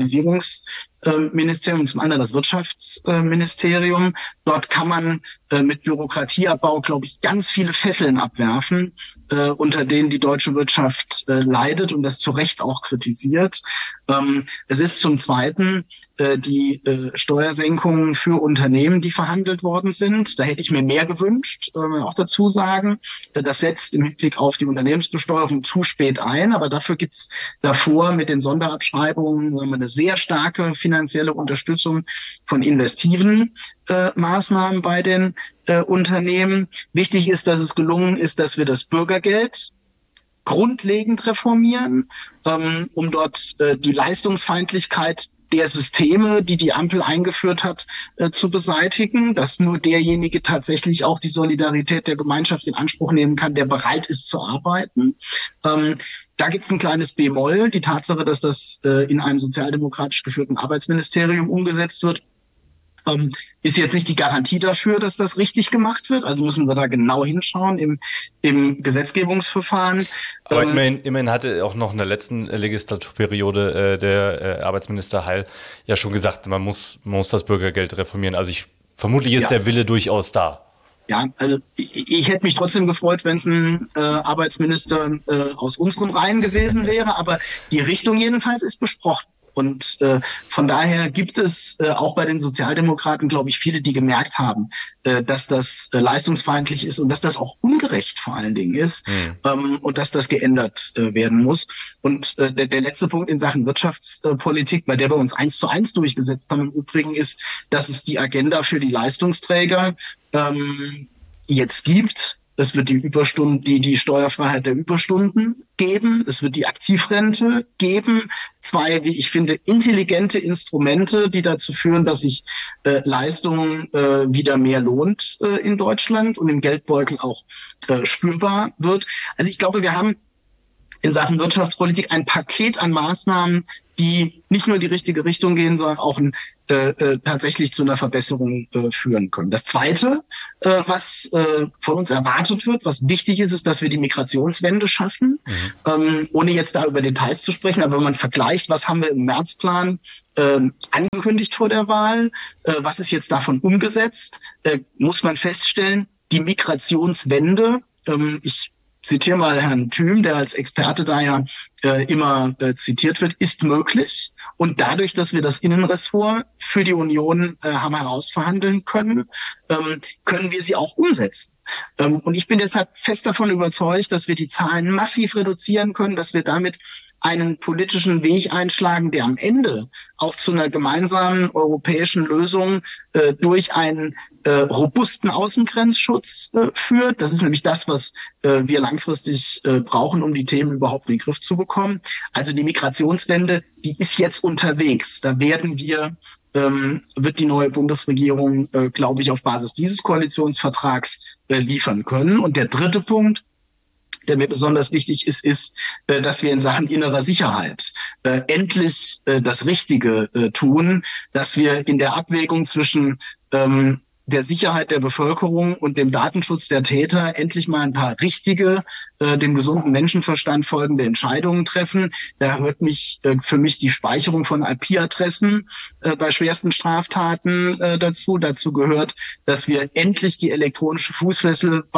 Digitalisierungsministerium und zum anderen das Wirtschaftsministerium. Dort kann man äh, mit Bürokratieabbau, glaube ich, ganz viele Fesseln abwerfen, äh, unter denen die deutsche Wirtschaft äh, leidet und das zu Recht auch kritisiert. Ähm, es ist zum Zweiten äh, die äh, Steuersenkungen für Unternehmen, die verhandelt worden sind. Da hätte ich mir mehr gewünscht, äh, auch dazu sagen. Das setzt im Hinblick auf die Unternehmensbesteuerung zu spät ein, aber dafür gibt's davor mit den Sonderabschreibungen eine sehr starke finanzielle Unterstützung von investiven äh, Maßnahmen bei den äh, Unternehmen. Wichtig ist, dass es gelungen ist, dass wir das Bürgergeld grundlegend reformieren, ähm, um dort äh, die Leistungsfeindlichkeit der Systeme, die die Ampel eingeführt hat, äh, zu beseitigen, dass nur derjenige tatsächlich auch die Solidarität der Gemeinschaft in Anspruch nehmen kann, der bereit ist zu arbeiten. Ähm, da gibt es ein kleines B-Moll, die Tatsache, dass das äh, in einem sozialdemokratisch geführten Arbeitsministerium umgesetzt wird, Ähm, ist jetzt nicht die Garantie dafür, dass das richtig gemacht wird. Also müssen wir da genau hinschauen im, im Gesetzgebungsverfahren. Aber ähm, immerhin, immerhin hatte auch noch in der letzten Legislaturperiode äh, der äh, Arbeitsminister Heil ja schon gesagt, man muss, man muss das Bürgergeld reformieren. Also ich vermutlich ist ja. der Wille durchaus da. Ja, also ich, ich hätte mich trotzdem gefreut, wenn es ein äh, Arbeitsminister äh, aus unseren Reihen gewesen wäre. Aber die Richtung jedenfalls ist besprochen. Und äh, von daher gibt es äh, auch bei den Sozialdemokraten, glaube ich, viele, die gemerkt haben, äh, dass das äh, leistungsfeindlich ist und dass das auch ungerecht vor allen Dingen ist, mhm. ähm, und dass das geändert äh, werden muss. Und äh, der, der letzte Punkt in Sachen Wirtschaftspolitik, bei der wir uns eins zu eins durchgesetzt haben im Übrigen, ist, dass es die Agenda für die Leistungsträger ähm, jetzt gibt. Es wird die Überstunden, die, die Steuerfreiheit der Überstunden geben. Es wird die Aktivrente geben. Zwei, wie ich finde, intelligente Instrumente, die dazu führen, dass sich äh, Leistung äh, wieder mehr lohnt äh, in Deutschland und im Geldbeutel auch äh, spürbar wird. Also ich glaube, wir haben in Sachen Wirtschaftspolitik ein Paket an Maßnahmen, die nicht nur in die richtige Richtung gehen, sondern auch ein, äh, äh, tatsächlich zu einer Verbesserung äh, führen können. Das Zweite, äh, was äh, von uns erwartet wird, was wichtig ist, ist, dass wir die Migrationswende schaffen. Mhm. Ähm, ohne jetzt da über Details zu sprechen, aber wenn man vergleicht, was haben wir im Märzplan äh, angekündigt vor der Wahl, äh, was ist jetzt davon umgesetzt, äh, muss man feststellen, die Migrationswende, ähm, ich zitiere mal Herrn Thüm, der als Experte da ja äh, immer äh, zitiert wird, ist möglich. Und dadurch, dass wir das Innenressort für die Union äh, haben herausverhandeln können, ähm, können wir sie auch umsetzen. Ähm, und ich bin deshalb fest davon überzeugt, dass wir die Zahlen massiv reduzieren können, dass wir damit einen politischen Weg einschlagen, der am Ende auch zu einer gemeinsamen europäischen Lösung äh, durch einen äh, robusten Außengrenzschutz äh, führt. Das ist nämlich das, was äh, wir langfristig äh, brauchen, um die Themen überhaupt in den Griff zu bekommen. Also die Migrationswende, die ist jetzt unterwegs. Da werden wir ähm, wird die neue Bundesregierung, äh, glaube ich, auf Basis dieses Koalitionsvertrags äh, liefern können. Und der dritte Punkt, der mir besonders wichtig ist, ist, äh, dass wir in Sachen innerer Sicherheit äh, endlich äh, das Richtige äh, tun, dass wir in der Abwägung zwischen ähm, der Sicherheit der Bevölkerung und dem Datenschutz der Täter endlich mal ein paar richtige, äh, dem gesunden Menschenverstand folgende Entscheidungen treffen. Da hört mich äh, für mich die Speicherung von I P-Adressen äh, bei schwersten Straftaten äh, dazu. Dazu gehört, dass wir endlich die elektronische Fußfessel bei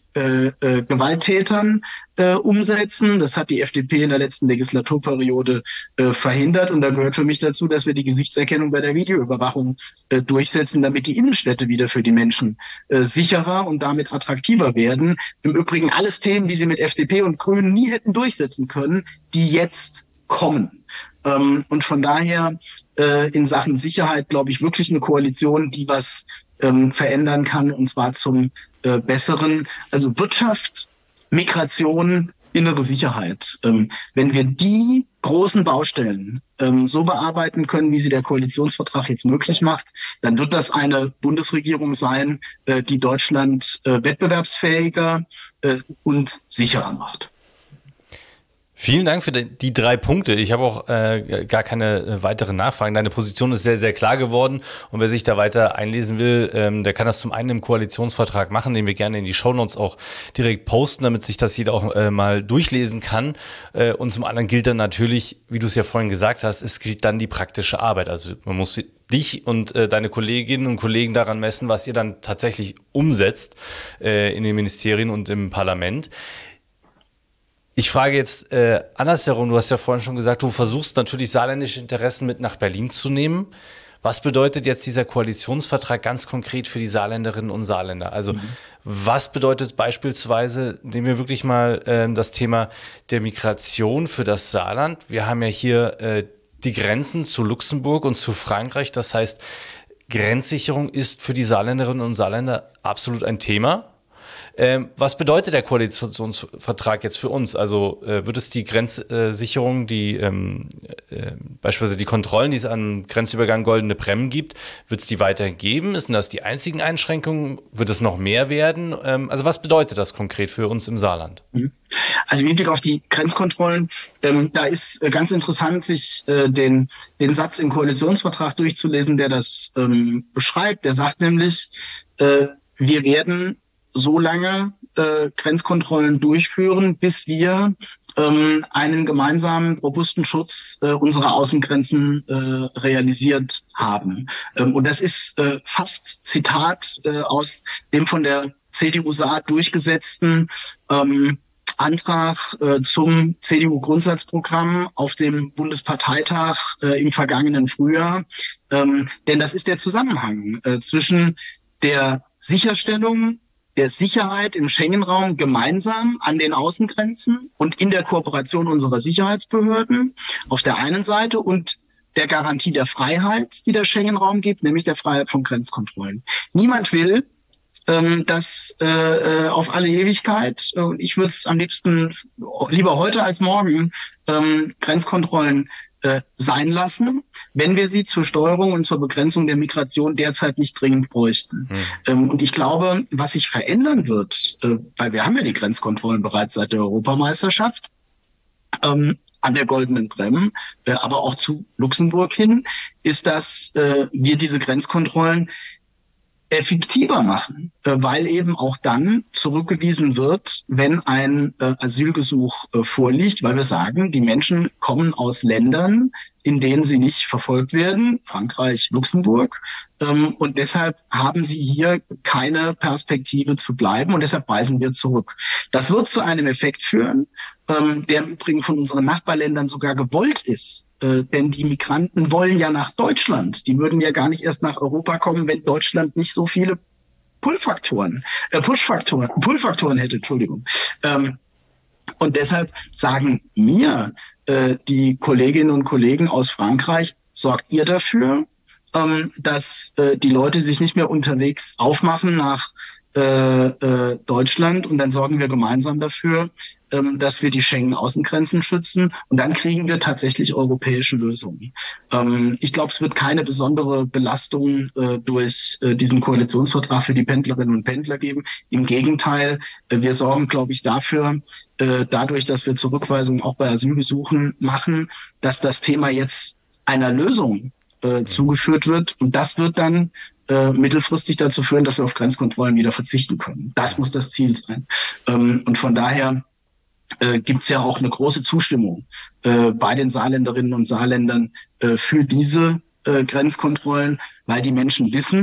äh, äh, Gewalttätern äh, umsetzen. Das hat die F D P in der letzten Legislaturperiode äh, verhindert. Und da gehört für mich dazu, dass wir die Gesichtserkennung bei der Videoüberwachung äh, durchsetzen, damit die Innenstädte wieder für die Menschen äh, sicherer und damit attraktiver werden. Im Übrigen alles Themen, die sie mit F D P und Grünen nie hätten durchsetzen können, die jetzt kommen. Ähm, und von daher äh, in Sachen Sicherheit, glaube ich, wirklich eine Koalition, die was ähm, verändern kann, und zwar zum äh, Besseren. Also Wirtschaft, Migration, innere Sicherheit. Ähm, wenn wir die großen Baustellen ähm, so bearbeiten können, wie sie der Koalitionsvertrag jetzt möglich macht, dann wird das eine Bundesregierung sein, äh, die Deutschland äh, wettbewerbsfähiger äh, und sicherer macht. Vielen Dank für die drei Punkte. Ich habe auch äh, gar keine weiteren Nachfragen. Deine Position ist sehr, sehr klar geworden. Und wer sich da weiter einlesen will, ähm, der kann das zum einen im Koalitionsvertrag machen, den wir gerne in die Shownotes auch direkt posten, damit sich das jeder auch äh, mal durchlesen kann. Äh, und zum anderen gilt dann natürlich, wie du es ja vorhin gesagt hast, es gilt dann die praktische Arbeit. Also man muss dich und äh, deine Kolleginnen und Kollegen daran messen, was ihr dann tatsächlich umsetzt äh, in den Ministerien und im Parlament. Ich frage jetzt äh, andersherum, du hast ja vorhin schon gesagt, du versuchst natürlich saarländische Interessen mit nach Berlin zu nehmen. Was bedeutet jetzt dieser Koalitionsvertrag ganz konkret für die Saarländerinnen und Saarländer? Also mhm. was bedeutet beispielsweise, nehmen wir wirklich mal äh, das Thema der Migration für das Saarland. Wir haben ja hier äh, die Grenzen zu Luxemburg und zu Frankreich. Das heißt, Grenzsicherung ist für die Saarländerinnen und Saarländer absolut ein Thema. Ähm, was bedeutet der Koalitionsvertrag jetzt für uns? Also äh, wird es die Grenzsicherung, die ähm, äh, beispielsweise die Kontrollen, die es am Grenzübergang Goldene Bremmen gibt, wird es die weiterhin geben? Sind das die einzigen Einschränkungen? Wird es noch mehr werden? Ähm, also was bedeutet das konkret für uns im Saarland? Also im Hinblick auf die Grenzkontrollen, ähm, da ist äh, ganz interessant, sich äh, den, den Satz im Koalitionsvertrag durchzulesen, der das ähm, beschreibt. Der sagt nämlich, äh, wir werden so lange äh, Grenzkontrollen durchführen, bis wir ähm, einen gemeinsamen, robusten Schutz äh, unserer Außengrenzen äh, realisiert haben. Ähm, und das ist äh, fast Zitat äh, aus dem von der C D U-Saat durchgesetzten ähm, Antrag äh, zum C D U-Grundsatzprogramm auf dem Bundesparteitag äh, im vergangenen Frühjahr. Ähm, denn das ist der Zusammenhang äh, zwischen der Sicherstellung der Sicherheit im Schengen-Raum gemeinsam an den Außengrenzen und in der Kooperation unserer Sicherheitsbehörden auf der einen Seite und der Garantie der Freiheit, die der Schengen-Raum gibt, nämlich der Freiheit von Grenzkontrollen. Niemand will, ähm, dass äh, auf alle Ewigkeit, und äh, ich würde es am liebsten lieber heute als morgen, ähm, Grenzkontrollen Äh, sein lassen, wenn wir sie zur Steuerung und zur Begrenzung der Migration derzeit nicht dringend bräuchten. Hm. Ähm, und ich glaube, was sich verändern wird, äh, weil wir haben ja die Grenzkontrollen bereits seit der Europameisterschaft, ähm, an der Goldenen Bremmen, äh, aber auch zu Luxemburg hin, ist, dass äh, wir diese Grenzkontrollen effektiver machen, äh, weil eben auch dann zurückgewiesen wird, wenn ein äh, Asylgesuch äh, vorliegt, weil wir sagen, die Menschen kommen aus Ländern, in denen sie nicht verfolgt werden, Frankreich, Luxemburg, ähm, und deshalb haben sie hier keine Perspektive zu bleiben und deshalb weisen wir zurück. Das wird zu einem Effekt führen, ähm, der im Übrigen von unseren Nachbarländern sogar gewollt ist. Äh, denn die Migranten wollen ja nach Deutschland. Die würden ja gar nicht erst nach Europa kommen, wenn Deutschland nicht so viele Pull-Faktoren, äh, Push-Faktoren, Pull-Faktoren hätte, Entschuldigung. Ähm, und deshalb sagen mir äh, die Kolleginnen und Kollegen aus Frankreich, sorgt ihr dafür, ähm, dass äh, die Leute sich nicht mehr unterwegs aufmachen nach äh, äh, Deutschland, und dann sorgen wir gemeinsam dafür, ähm, dass wir die Schengen-Außengrenzen schützen, und dann kriegen wir tatsächlich europäische Lösungen. Ähm, ich glaube, es wird keine besondere Belastung äh, durch äh, diesen Koalitionsvertrag für die Pendlerinnen und Pendler geben. Im Gegenteil, äh, wir sorgen, glaube ich, dafür, äh, dadurch, dass wir Zurückweisungen auch bei Asylgesuchen machen, dass das Thema jetzt einer Lösung äh, zugeführt wird, und das wird dann äh, mittelfristig dazu führen, dass wir auf Grenzkontrollen wieder verzichten können. Das muss das Ziel sein. Ähm, und von daher äh, gibt es ja auch eine große Zustimmung äh, bei den Saarländerinnen und Saarländern äh, für diese äh, Grenzkontrollen, weil die Menschen wissen,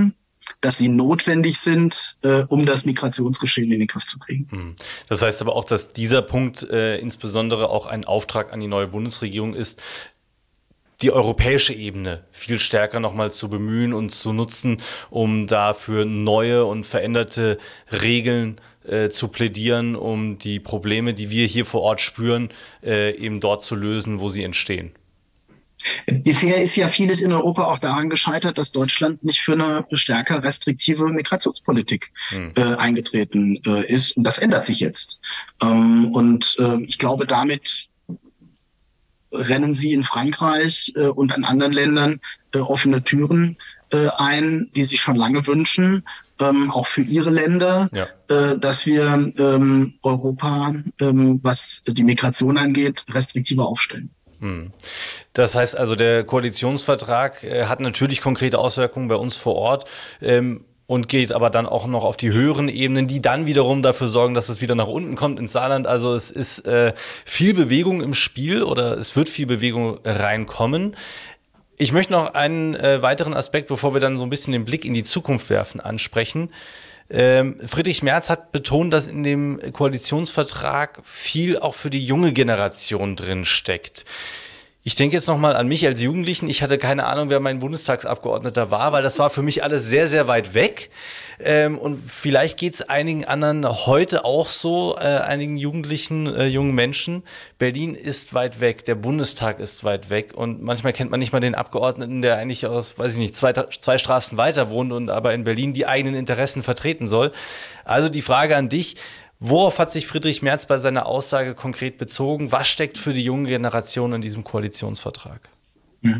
dass sie notwendig sind, äh, um das Migrationsgeschehen in den Griff zu kriegen. Das heißt aber auch, dass dieser Punkt äh, insbesondere auch ein Auftrag an die neue Bundesregierung ist, die europäische Ebene viel stärker nochmal zu bemühen und zu nutzen, um dafür neue und veränderte Regeln äh, zu plädieren, um die Probleme, die wir hier vor Ort spüren, äh, eben dort zu lösen, wo sie entstehen. Bisher ist ja vieles in Europa auch daran gescheitert, dass Deutschland nicht für eine stärker restriktive Migrationspolitik hm. äh, eingetreten äh, ist. Und das ändert sich jetzt. Ähm, und äh, ich glaube, damit rennen sie in Frankreich äh, und an anderen Ländern äh, offene Türen äh, ein, die sie schon lange wünschen, ähm, auch für ihre Länder, ja. äh, dass wir ähm, Europa, ähm, was die Migration angeht, restriktiver aufstellen. Das heißt also, der Koalitionsvertrag äh, hat natürlich konkrete Auswirkungen bei uns vor Ort ähm, und geht aber dann auch noch auf die höheren Ebenen, die dann wiederum dafür sorgen, dass es wieder nach unten kommt ins Saarland. Also es ist äh, viel Bewegung im Spiel oder es wird viel Bewegung reinkommen. Ich möchte noch einen äh, weiteren Aspekt, bevor wir dann so ein bisschen den Blick in die Zukunft werfen, ansprechen. Ähm, Friedrich Merz hat betont, dass in dem Koalitionsvertrag viel auch für die junge Generation drin steckt. Ich denke jetzt nochmal an mich als Jugendlichen. Ich hatte keine Ahnung, wer mein Bundestagsabgeordneter war, weil das war für mich alles sehr, sehr weit weg. Ähm, und vielleicht geht es einigen anderen heute auch so, äh, einigen Jugendlichen, äh, jungen Menschen. Berlin ist weit weg, der Bundestag ist weit weg und manchmal kennt man nicht mal den Abgeordneten, der eigentlich aus, weiß ich nicht, zwei, zwei Straßen weiter wohnt und aber in Berlin die eigenen Interessen vertreten soll. Also die Frage an dich: Worauf hat sich Friedrich Merz bei seiner Aussage konkret bezogen? Was steckt für die junge Generation in diesem Koalitionsvertrag? Mhm.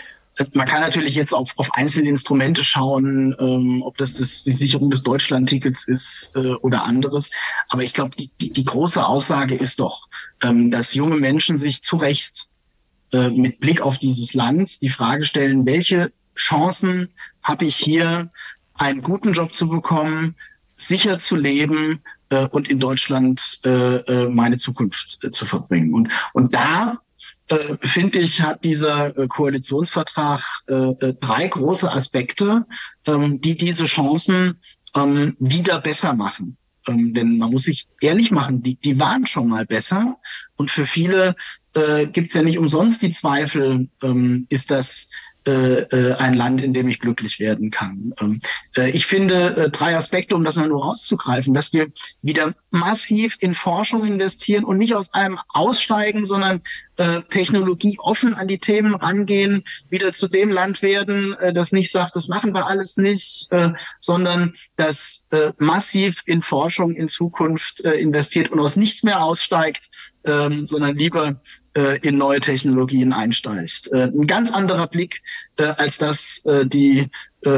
Man kann natürlich jetzt auf, auf einzelne Instrumente schauen, ähm, ob das, das die Sicherung des Deutschlandtickets ist äh, oder anderes. Aber ich glaube, die, die, die große Aussage ist doch, ähm, dass junge Menschen sich zu Recht äh, mit Blick auf dieses Land die Frage stellen, welche Chancen habe ich hier, einen guten Job zu bekommen, sicher zu leben äh, und in Deutschland äh, meine Zukunft äh, zu verbringen. Und, und da Äh, finde ich, hat dieser äh, Koalitionsvertrag äh, drei große Aspekte, ähm, die diese Chancen ähm, wieder besser machen. Ähm, denn man muss sich ehrlich machen, die, die waren schon mal besser. Und für viele äh, gibt es ja nicht umsonst die Zweifel, ähm, ist das äh, ein Land, in dem ich glücklich werden kann. Ähm, äh, ich finde äh, drei Aspekte, um das mal nur rauszugreifen, dass wir wieder massiv in Forschung investieren und nicht aus einem aussteigen, sondern äh, Technologie offen an die Themen rangehen, wieder zu dem Land werden, äh, das nicht sagt, das machen wir alles nicht, äh, sondern das äh, massiv in Forschung in Zukunft äh, investiert und aus nichts mehr aussteigt, äh, sondern lieber in neue Technologien einsteigt. Ein ganz anderer Blick, als das die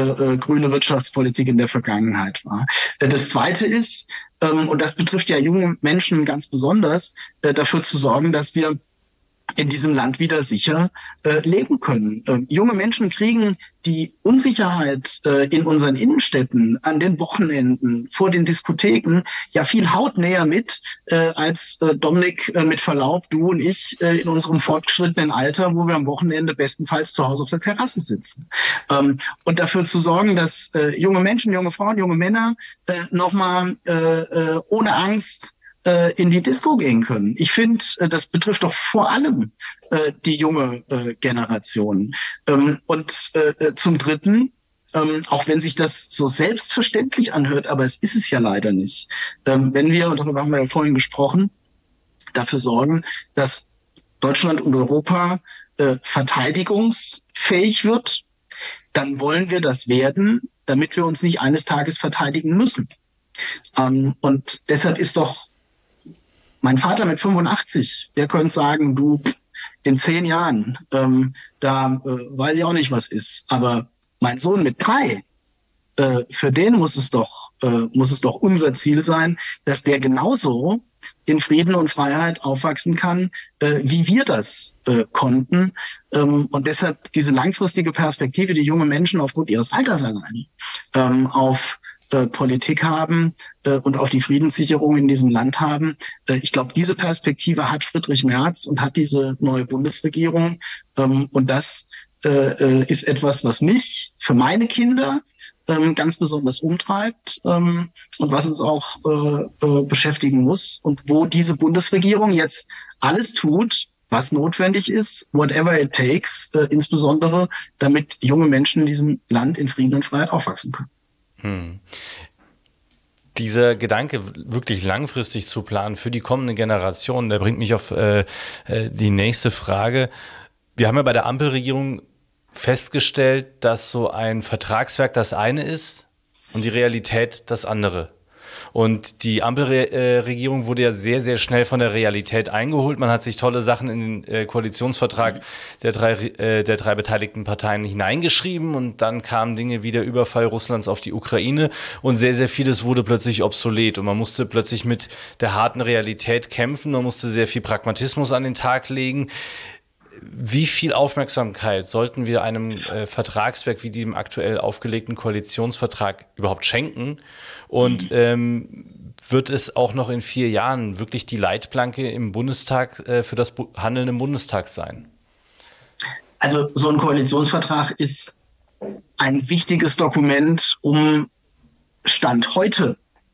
grüne Wirtschaftspolitik in der Vergangenheit war. Das Zweite ist, und das betrifft ja junge Menschen ganz besonders, dafür zu sorgen, dass wir in diesem Land wieder sicher äh, leben können. Ähm, junge Menschen kriegen die Unsicherheit äh, in unseren Innenstädten, an den Wochenenden, vor den Diskotheken ja viel hautnäher mit, äh, als äh, Dominik, äh, mit Verlaub, du und ich äh, in unserem fortgeschrittenen Alter, wo wir am Wochenende bestenfalls zu Hause auf der Terrasse sitzen. Ähm, und dafür zu sorgen, dass äh, junge Menschen, junge Frauen, junge Männer äh, nochmal äh, äh, ohne Angst in die Disco gehen können. Ich finde, das betrifft doch vor allem äh, die junge äh, Generation. Ähm, und äh, zum Dritten, ähm, auch wenn sich das so selbstverständlich anhört, aber es ist es ja leider nicht, ähm, wenn wir, und darüber haben wir ja vorhin gesprochen, dafür sorgen, dass Deutschland und Europa äh, verteidigungsfähig wird, dann wollen wir das werden, damit wir uns nicht eines Tages verteidigen müssen. Ähm, und deshalb ist doch mein Vater mit fünfundachtzig, der könnte sagen, du, in zehn Jahren, ähm, da äh, weiß ich auch nicht, was ist. Aber mein Sohn mit drei, äh, für den muss es doch, äh, muss es doch unser Ziel sein, dass der genauso in Frieden und Freiheit aufwachsen kann, äh, wie wir das äh, konnten. Ähm, und deshalb diese langfristige Perspektive, die junge Menschen aufgrund ihres Alters allein ähm, auf Äh, Politik haben äh, und auf die Friedenssicherung in diesem Land haben. Äh, ich glaube, diese Perspektive hat Friedrich Merz und hat diese neue Bundesregierung. Ähm, und das äh, ist etwas, was mich für meine Kinder ähm, ganz besonders umtreibt ähm, und was uns auch äh, äh, beschäftigen muss und wo diese Bundesregierung jetzt alles tut, was notwendig ist, whatever it takes, äh, insbesondere damit junge Menschen in diesem Land in Frieden und Freiheit aufwachsen können. Hm. Dieser Gedanke, wirklich langfristig zu planen für die kommende Generation, der bringt mich auf äh, die nächste Frage. Wir haben ja bei der Ampelregierung festgestellt, dass so ein Vertragswerk das eine ist und die Realität das andere. Und die Ampelregierung wurde ja sehr, sehr schnell von der Realität eingeholt. Man hat sich tolle Sachen in den äh, Koalitionsvertrag der drei, äh, der drei beteiligten Parteien hineingeschrieben und dann kamen Dinge wie der Überfall Russlands auf die Ukraine und sehr, sehr vieles wurde plötzlich obsolet und man musste plötzlich mit der harten Realität kämpfen, man musste sehr viel Pragmatismus an den Tag legen. Wie viel Aufmerksamkeit sollten wir einem äh, Vertragswerk wie dem aktuell aufgelegten Koalitionsvertrag überhaupt schenken? Und ähm, wird es auch noch in vier Jahren wirklich die Leitplanke im Bundestag äh, für das Bu- Handeln im Bundestag sein? Also so ein Koalitionsvertrag ist ein wichtiges Dokument, um Stand heute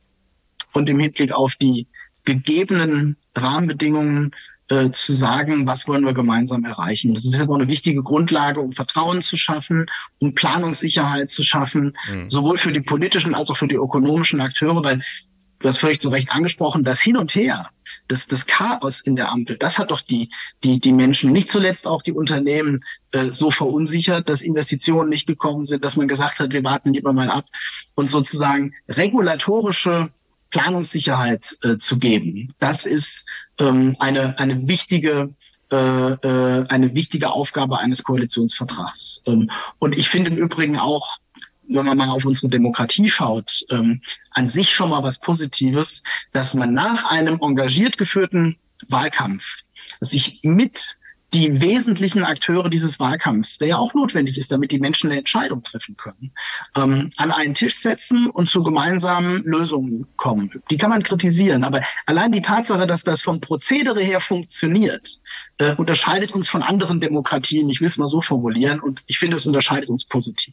und im Hinblick auf die gegebenen Rahmenbedingungen Äh, zu sagen, was wollen wir gemeinsam erreichen. Das ist aber eine wichtige Grundlage, um Vertrauen zu schaffen, um Planungssicherheit zu schaffen, mhm. sowohl für die politischen als auch für die ökonomischen Akteure, weil du hast völlig zu Recht angesprochen, das Hin und Her, das, das Chaos in der Ampel, das hat doch die, die, die Menschen, nicht zuletzt auch die Unternehmen, äh, so verunsichert, dass Investitionen nicht gekommen sind, dass man gesagt hat, wir warten lieber mal ab und sozusagen regulatorische Planungssicherheit äh, zu geben. Das ist ähm, eine eine wichtige äh, äh, eine wichtige Aufgabe eines Koalitionsvertrags. Ähm, und ich finde im Übrigen auch, wenn man mal auf unsere Demokratie schaut, ähm, an sich schon mal was Positives, dass man nach einem engagiert geführten Wahlkampf sich mit die wesentlichen Akteure dieses Wahlkampfs, der ja auch notwendig ist, damit die Menschen eine Entscheidung treffen können, ähm, an einen Tisch setzen und zu gemeinsamen Lösungen kommen. Die kann man kritisieren, aber allein die Tatsache, dass das vom Prozedere her funktioniert, äh, unterscheidet uns von anderen Demokratien. Ich will es mal so formulieren und ich finde, es unterscheidet uns positiv.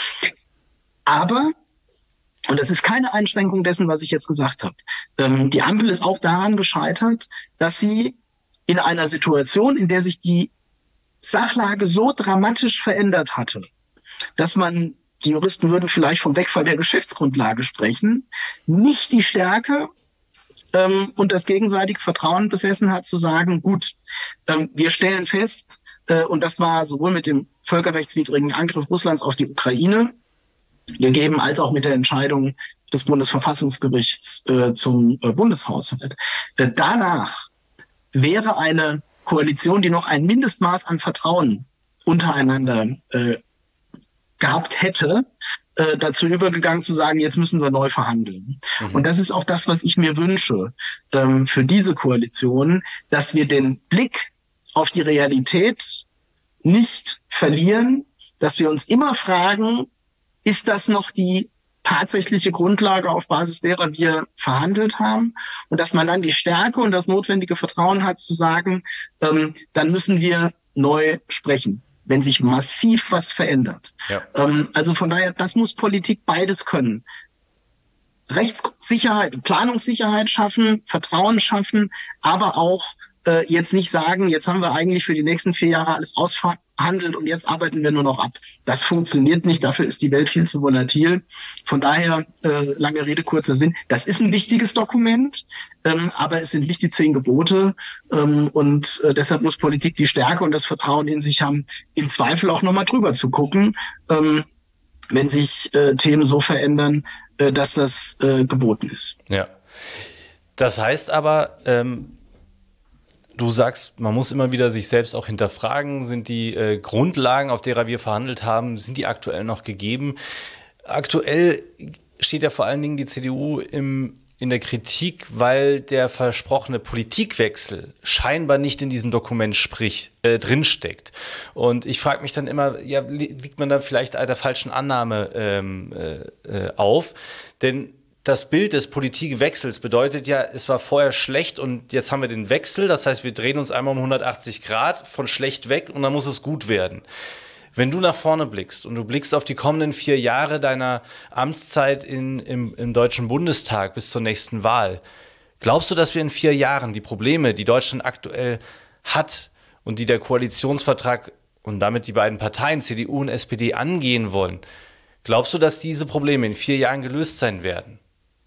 Aber, und das ist keine Einschränkung dessen, was ich jetzt gesagt habe, ähm, die Ampel ist auch daran gescheitert, dass sie in einer Situation, in der sich die Sachlage so dramatisch verändert hatte, dass man, die Juristen würden vielleicht vom Wegfall der Geschäftsgrundlage sprechen, nicht die Stärke ähm, und das gegenseitige Vertrauen besessen hat, zu sagen, gut, ähm, wir stellen fest, äh, und das war sowohl mit dem völkerrechtswidrigen Angriff Russlands auf die Ukraine gegeben, als auch mit der Entscheidung des Bundesverfassungsgerichts äh, zum äh, Bundeshaushalt. Äh, danach wäre eine Koalition, die noch ein Mindestmaß an Vertrauen untereinander äh, gehabt hätte, äh, dazu übergegangen zu sagen, jetzt müssen wir neu verhandeln. Mhm. Und das ist auch das, was ich mir wünsche ähm, für diese Koalition, dass wir den Blick auf die Realität nicht verlieren, dass wir uns immer fragen, ist das noch die tatsächliche Grundlage, auf Basis derer wir verhandelt haben, und dass man dann die Stärke und das notwendige Vertrauen hat, zu sagen, ähm, dann müssen wir neu sprechen, wenn sich massiv was verändert. Ja. Ähm, also von daher, das muss Politik beides können. Rechtssicherheit, Planungssicherheit schaffen, Vertrauen schaffen, aber auch äh, jetzt nicht sagen, jetzt haben wir eigentlich für die nächsten vier Jahre alles ausverhandelt und jetzt arbeiten wir nur noch ab. Das funktioniert nicht, dafür ist die Welt viel zu volatil. Von daher, äh, lange Rede, kurzer Sinn, das ist ein wichtiges Dokument, ähm, aber es sind nicht die zehn Gebote ähm, und äh, deshalb muss Politik die Stärke und das Vertrauen in sich haben, im Zweifel auch nochmal drüber zu gucken, ähm, wenn sich äh, Themen so verändern, äh, dass das äh, geboten ist. Ja, das heißt aber, ähm du sagst, man muss immer wieder sich selbst auch hinterfragen, sind die äh, Grundlagen, auf derer wir verhandelt haben, sind die aktuell noch gegeben? Aktuell steht ja vor allen Dingen die C D U im, in der Kritik, weil der versprochene Politikwechsel scheinbar nicht in diesem Dokument sprich, äh, drinsteckt. Und ich frage mich dann immer, ja, liegt man da vielleicht einer falschen Annahme ähm, äh, auf? Denn das Bild des Politikwechsels bedeutet ja, es war vorher schlecht und jetzt haben wir den Wechsel. Das heißt, wir drehen uns einmal um hundertachtzig Grad von schlecht weg und dann muss es gut werden. Wenn du nach vorne blickst und du blickst auf die kommenden vier Jahre deiner Amtszeit in, im, im Deutschen Bundestag bis zur nächsten Wahl, glaubst du, dass wir in vier Jahren die Probleme, die Deutschland aktuell hat und die der Koalitionsvertrag und damit die beiden Parteien C D U und S P D angehen wollen, glaubst du, dass diese Probleme in vier Jahren gelöst sein werden?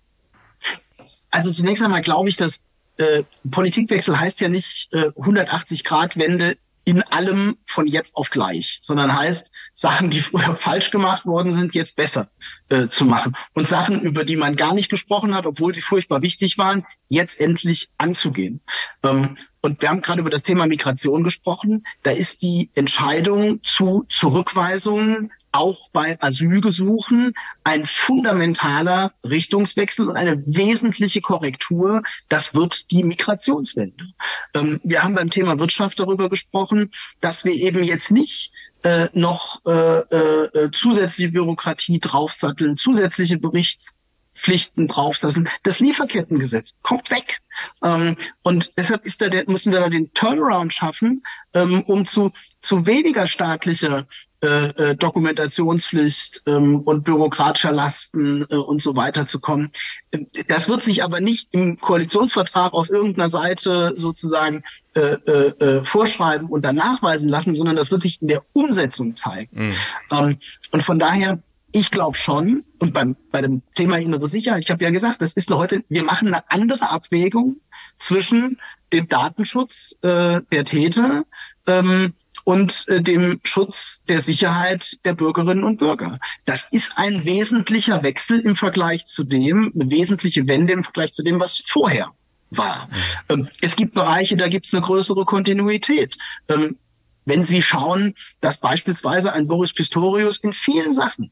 Also zunächst einmal glaube ich, dass äh, Politikwechsel heißt ja nicht äh, hundertachtzig-Grad-Wende in allem von jetzt auf gleich, sondern heißt, Sachen, die früher falsch gemacht worden sind, jetzt besser äh, zu machen. Und Sachen, über die man gar nicht gesprochen hat, obwohl sie furchtbar wichtig waren, jetzt endlich anzugehen. Ähm, und wir haben gerade über das Thema Migration gesprochen. Da ist die Entscheidung zu Zurückweisungen auch bei Asylgesuchen ein fundamentaler Richtungswechsel und eine wesentliche Korrektur. Das wird die Migrationswende. Ähm, wir haben beim Thema Wirtschaft darüber gesprochen, dass wir eben jetzt nicht äh, noch äh, äh, zusätzliche Bürokratie draufsatteln, zusätzliche Berichtspflichten draufsatteln. Das Lieferkettengesetz kommt weg. Ähm, und deshalb ist da der, müssen wir da den Turnaround schaffen, ähm, um zu, zu weniger staatlicher Äh, Dokumentationspflicht ähm, und bürokratischer Lasten äh, und so weiter zu kommen. Das wird sich aber nicht im Koalitionsvertrag auf irgendeiner Seite sozusagen äh, äh, vorschreiben und dann nachweisen lassen, sondern das wird sich in der Umsetzung zeigen. Mhm. Ähm, und von daher, ich glaube schon, und beim bei dem Thema innere Sicherheit, ich habe ja gesagt, das ist heute, wir machen eine andere Abwägung zwischen dem Datenschutz äh, der Täter ähm, und äh, dem Schutz der Sicherheit der Bürgerinnen und Bürger. Das ist ein wesentlicher Wechsel im Vergleich zu dem, eine wesentliche Wende im Vergleich zu dem, was vorher war. Ähm, es gibt Bereiche, da gibt es eine größere Kontinuität. Ähm, wenn Sie schauen, dass beispielsweise ein Boris Pistorius in vielen Sachen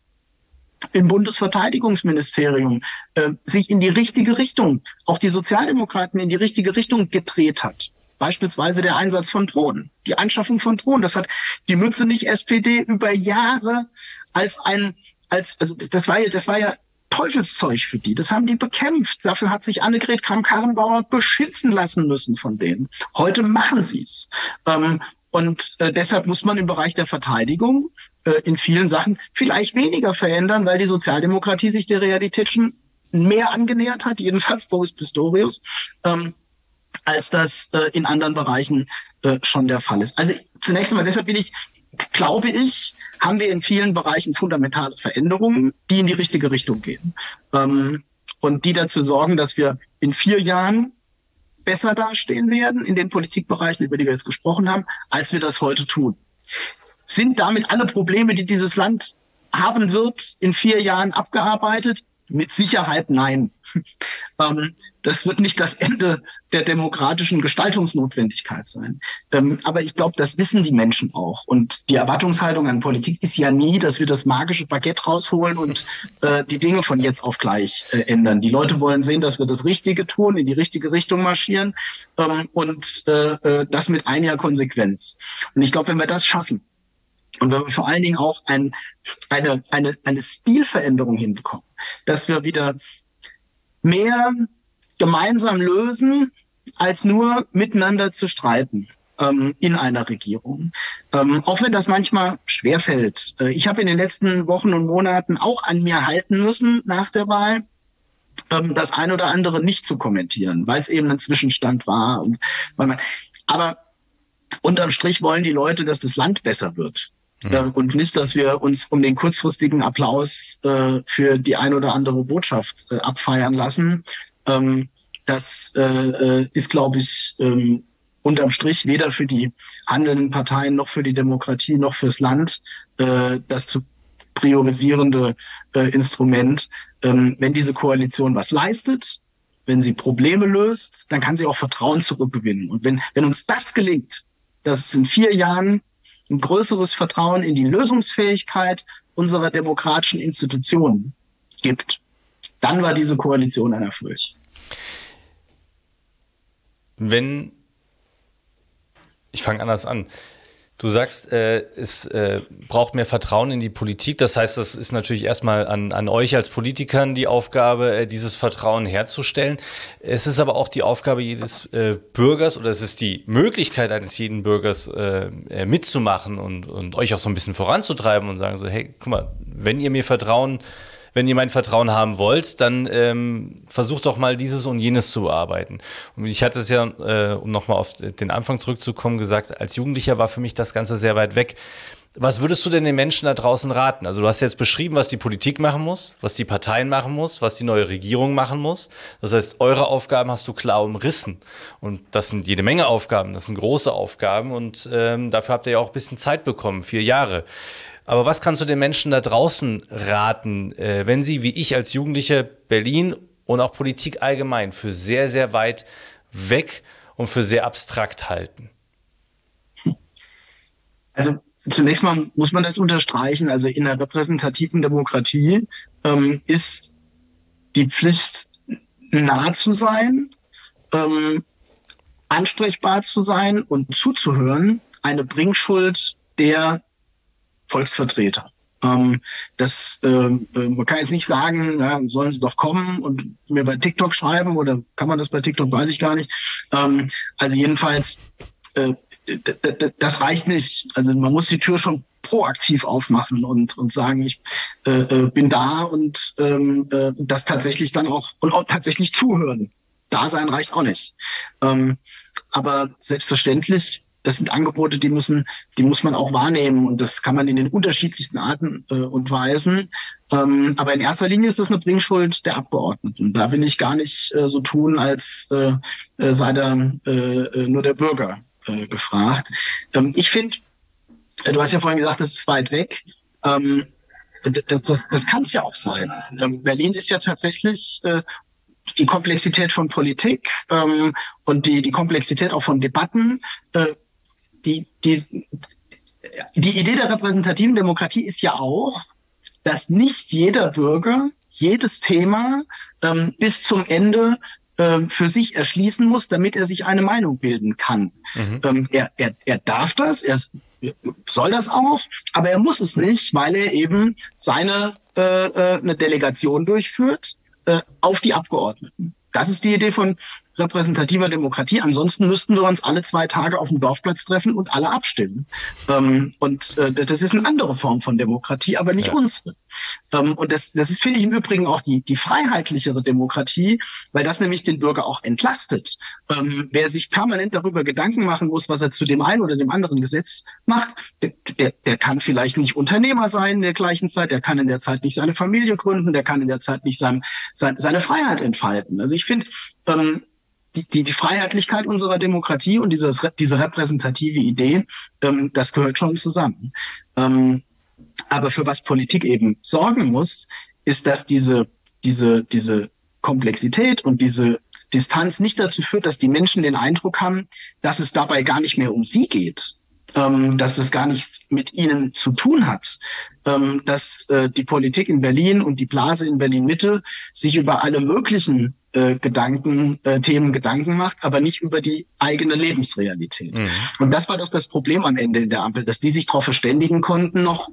im Bundesverteidigungsministerium äh, sich in die richtige Richtung, auch die Sozialdemokraten in die richtige Richtung gedreht hat. Beispielsweise der Einsatz von Drohnen, die Anschaffung von Drohnen. Das hat die Mützenich-S P D über Jahre als ein, als, also das war ja, das war ja Teufelszeug für die. Das haben die bekämpft. Dafür hat sich Annegret Kramp-Karrenbauer beschimpfen lassen müssen von denen. Heute machen sie es. Ähm, und äh, deshalb muss man im Bereich der Verteidigung äh, in vielen Sachen vielleicht weniger verändern, weil die Sozialdemokratie sich der Realität schon mehr angenähert hat, jedenfalls Boris Pistorius. Ähm, als das äh, in anderen Bereichen äh, schon der Fall ist. Also zunächst einmal, deshalb bin ich, glaube ich, haben wir in vielen Bereichen fundamentale Veränderungen, die in die richtige Richtung gehen. Ähm, und die dazu sorgen, dass wir in vier Jahren besser dastehen werden in den Politikbereichen, über die wir jetzt gesprochen haben, als wir das heute tun. Sind damit alle Probleme, die dieses Land haben wird, in vier Jahren abgearbeitet? Mit Sicherheit nein. ähm, das wird nicht das Ende der demokratischen Gestaltungsnotwendigkeit sein. Ähm, aber ich glaube, das wissen die Menschen auch. Und die Erwartungshaltung an Politik ist ja nie, dass wir das magische Baguette rausholen und äh, die Dinge von jetzt auf gleich äh, ändern. Die Leute wollen sehen, dass wir das Richtige tun, in die richtige Richtung marschieren ähm, und äh, das mit einiger Konsequenz. Und ich glaube, wenn wir das schaffen, und wenn wir vor allen Dingen auch ein, eine, eine, eine Stilveränderung hinbekommen, dass wir wieder mehr gemeinsam lösen, als nur miteinander zu streiten ähm, in einer Regierung. Ähm, auch wenn das manchmal schwerfällt. Äh, ich habe in den letzten Wochen und Monaten auch an mir halten müssen nach der Wahl, ähm, das ein oder andere nicht zu kommentieren, weil es eben ein Zwischenstand war. Und weil man, aber unterm Strich wollen die Leute, dass das Land besser wird. Mhm. Und nicht, dass wir uns um den kurzfristigen Applaus äh, für die ein oder andere Botschaft äh, abfeiern lassen. Ähm, das äh, ist, glaube ich, ähm, unterm Strich weder für die handelnden Parteien noch für die Demokratie noch fürs Land äh, das zu priorisierende äh, Instrument. Ähm, wenn diese Koalition was leistet, wenn sie Probleme löst, dann kann sie auch Vertrauen zurückgewinnen. Und wenn, wenn uns das gelingt, dass es in vier Jahren ein größeres Vertrauen in die Lösungsfähigkeit unserer demokratischen Institutionen gibt, dann war diese Koalition ein Erfolg. Wenn, ich fange anders an, Du sagst, äh, es äh, braucht mehr Vertrauen in die Politik. Das heißt, das ist natürlich erstmal an, an euch als Politikern die Aufgabe, äh, dieses Vertrauen herzustellen. Es ist aber auch die Aufgabe jedes äh, Bürgers oder es ist die Möglichkeit eines jeden Bürgers äh, äh, mitzumachen und, und euch auch so ein bisschen voranzutreiben und sagen so, hey, guck mal, wenn ihr mir Vertrauen Wenn ihr mein Vertrauen haben wollt, dann ähm, versucht doch mal dieses und jenes zu bearbeiten. Und ich hatte es ja, äh, um nochmal auf den Anfang zurückzukommen, gesagt, als Jugendlicher war für mich das Ganze sehr weit weg. Was würdest du denn den Menschen da draußen raten? Also du hast jetzt beschrieben, was die Politik machen muss, was die Parteien machen muss, was die neue Regierung machen muss. Das heißt, eure Aufgaben hast du klar umrissen. Und das sind jede Menge Aufgaben, das sind große Aufgaben. Und ähm, dafür habt ihr ja auch ein bisschen Zeit bekommen, vier Jahre. Aber was kannst du den Menschen da draußen raten, äh, wenn sie, wie ich als Jugendlicher, Berlin und auch Politik allgemein für sehr, sehr weit weg und für sehr abstrakt halten? Also zunächst mal muss man das unterstreichen. Also in der repräsentativen Demokratie ähm, ist die Pflicht, nah zu sein, ähm, ansprechbar zu sein und zuzuhören, eine Bringschuld der Volksvertreter. Ähm, das, äh, man kann jetzt nicht sagen, ja, sollen sie doch kommen und mir bei TikTok schreiben oder kann man das bei TikTok, weiß ich gar nicht. Ähm, also jedenfalls, äh, das reicht nicht. Also man muss die Tür schon proaktiv aufmachen und und sagen, ich äh, bin da und ähm, äh, das tatsächlich dann auch und auch tatsächlich zuhören. Da sein reicht auch nicht. Ähm, aber selbstverständlich, das sind Angebote, die müssen, die muss man auch wahrnehmen und das kann man in den unterschiedlichsten Arten äh, und Weisen. Ähm, aber in erster Linie ist das eine Bringschuld der Abgeordneten. Da will ich gar nicht äh, so tun, als äh, äh, sei da äh, nur der Bürger äh, gefragt. Ähm, ich finde, äh, du hast ja vorhin gesagt, das ist weit weg. Ähm, das das, das kann es ja auch sein. Ähm, Berlin ist ja tatsächlich äh, die Komplexität von Politik ähm, und die die Komplexität auch von Debatten. Äh, Die, die, die Idee der repräsentativen Demokratie ist ja auch, dass nicht jeder Bürger jedes Thema ähm, bis zum Ende ähm, für sich erschließen muss, damit er sich eine Meinung bilden kann. Mhm. Ähm, er, er, er darf das, er soll das auch, aber er muss es nicht, weil er eben seine äh, äh, eine Delegation durchführt äh, auf die Abgeordneten. Das ist die Idee von repräsentativer Demokratie. Ansonsten müssten wir uns alle zwei Tage auf dem Dorfplatz treffen und alle abstimmen. Ähm, und äh, das ist eine andere Form von Demokratie, aber nicht ja. unsere. Ähm, und das, das ist, finde ich, im Übrigen auch die, die freiheitlichere Demokratie, weil das nämlich den Bürger auch entlastet. Ähm, wer sich permanent darüber Gedanken machen muss, was er zu dem einen oder dem anderen Gesetz macht, der, der, der kann vielleicht nicht Unternehmer sein in der gleichen Zeit, der kann in der Zeit nicht seine Familie gründen, der kann in der Zeit nicht sein, sein, seine Freiheit entfalten. Also ich finde, ähm, Die, die, die Freiheitlichkeit unserer Demokratie und dieses, diese repräsentative Idee, ähm, das gehört schon zusammen. Ähm, aber für was Politik eben sorgen muss, ist, dass diese, diese, diese Komplexität und diese Distanz nicht dazu führt, dass die Menschen den Eindruck haben, dass es dabei gar nicht mehr um sie geht, ähm, dass es gar nichts mit ihnen zu tun hat, ähm, dass äh, die Politik in Berlin und die Blase in Berlin-Mitte sich über alle möglichen Äh, Gedanken, äh, Themen Gedanken macht, aber nicht über die eigene Lebensrealität. Mhm. Und das war doch das Problem am Ende in der Ampel, dass die sich darauf verständigen konnten noch,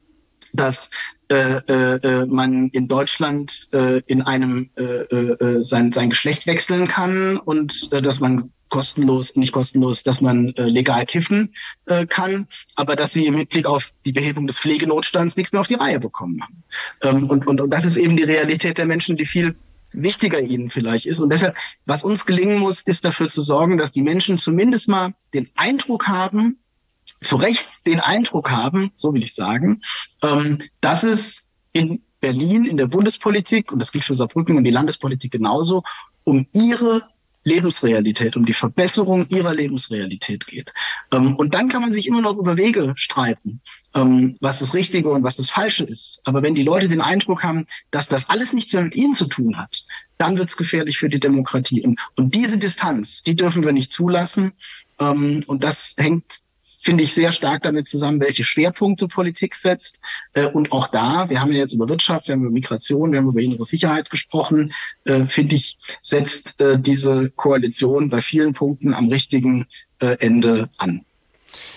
dass äh, äh, man in Deutschland äh, in einem äh, äh, sein, sein Geschlecht wechseln kann und äh, dass man kostenlos, nicht kostenlos, dass man äh, legal kiffen äh, kann, aber dass sie im Hinblick auf die Behebung des Pflegenotstands nichts mehr auf die Reihe bekommen haben. Ähm, und, und, und das ist eben die Realität der Menschen, die viel wichtiger ihnen vielleicht ist. Und deshalb, was uns gelingen muss, ist dafür zu sorgen, dass die Menschen zumindest mal den Eindruck haben, zu Recht den Eindruck haben, so will ich sagen, ähm, dass es in Berlin, in der Bundespolitik, und das gilt für Saarbrücken und die Landespolitik genauso, um ihre Lebensrealität, um die Verbesserung ihrer Lebensrealität geht. Ähm, und dann kann man sich immer noch über Wege streiten, ähm, was das Richtige und was das Falsche ist. Aber wenn die Leute den Eindruck haben, dass das alles nichts mehr mit ihnen zu tun hat, dann wird es gefährlich für die Demokratie. Und, und diese Distanz, die dürfen wir nicht zulassen. Ähm, und das hängt, finde ich, sehr stark damit zusammen, welche Schwerpunkte Politik setzt. Äh, und auch da, wir haben ja jetzt über Wirtschaft, wir haben über Migration, wir haben über innere Sicherheit gesprochen, äh, finde ich, setzt äh, diese Koalition bei vielen Punkten am richtigen äh, Ende an.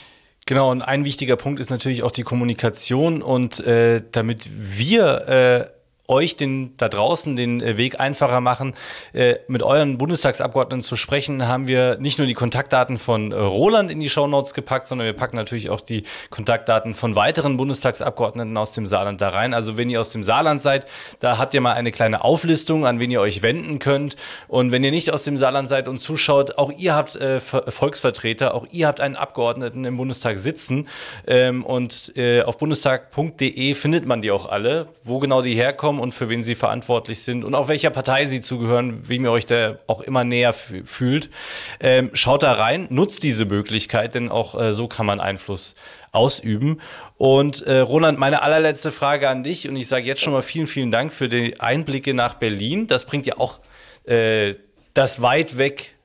Genau, und ein wichtiger Punkt ist natürlich auch die Kommunikation und äh, damit wir äh, euch den da draußen den Weg einfacher machen, äh, mit euren Bundestagsabgeordneten zu sprechen, haben wir nicht nur die Kontaktdaten von äh, Roland in die Shownotes gepackt, sondern wir packen natürlich auch die Kontaktdaten von weiteren Bundestagsabgeordneten aus dem Saarland da rein. Also wenn ihr aus dem Saarland seid, da habt ihr mal eine kleine Auflistung, an wen ihr euch wenden könnt. Und wenn ihr nicht aus dem Saarland seid und zuschaut, auch ihr habt äh, Volksvertreter, auch ihr habt einen Abgeordneten im Bundestag sitzen. Ähm, und äh, auf bundestag punkt de findet man die auch alle, wo genau die herkommen und für wen sie verantwortlich sind und auch welcher Partei sie zugehören, wie ihr euch da auch immer näher f- fühlt. Ähm, schaut da rein, nutzt diese Möglichkeit, denn auch äh, so kann man Einfluss ausüben. Und äh, Roland, meine allerletzte Frage an dich und ich sage jetzt schon mal vielen, vielen Dank für die Einblicke nach Berlin. Das bringt ja auch äh, das weit weg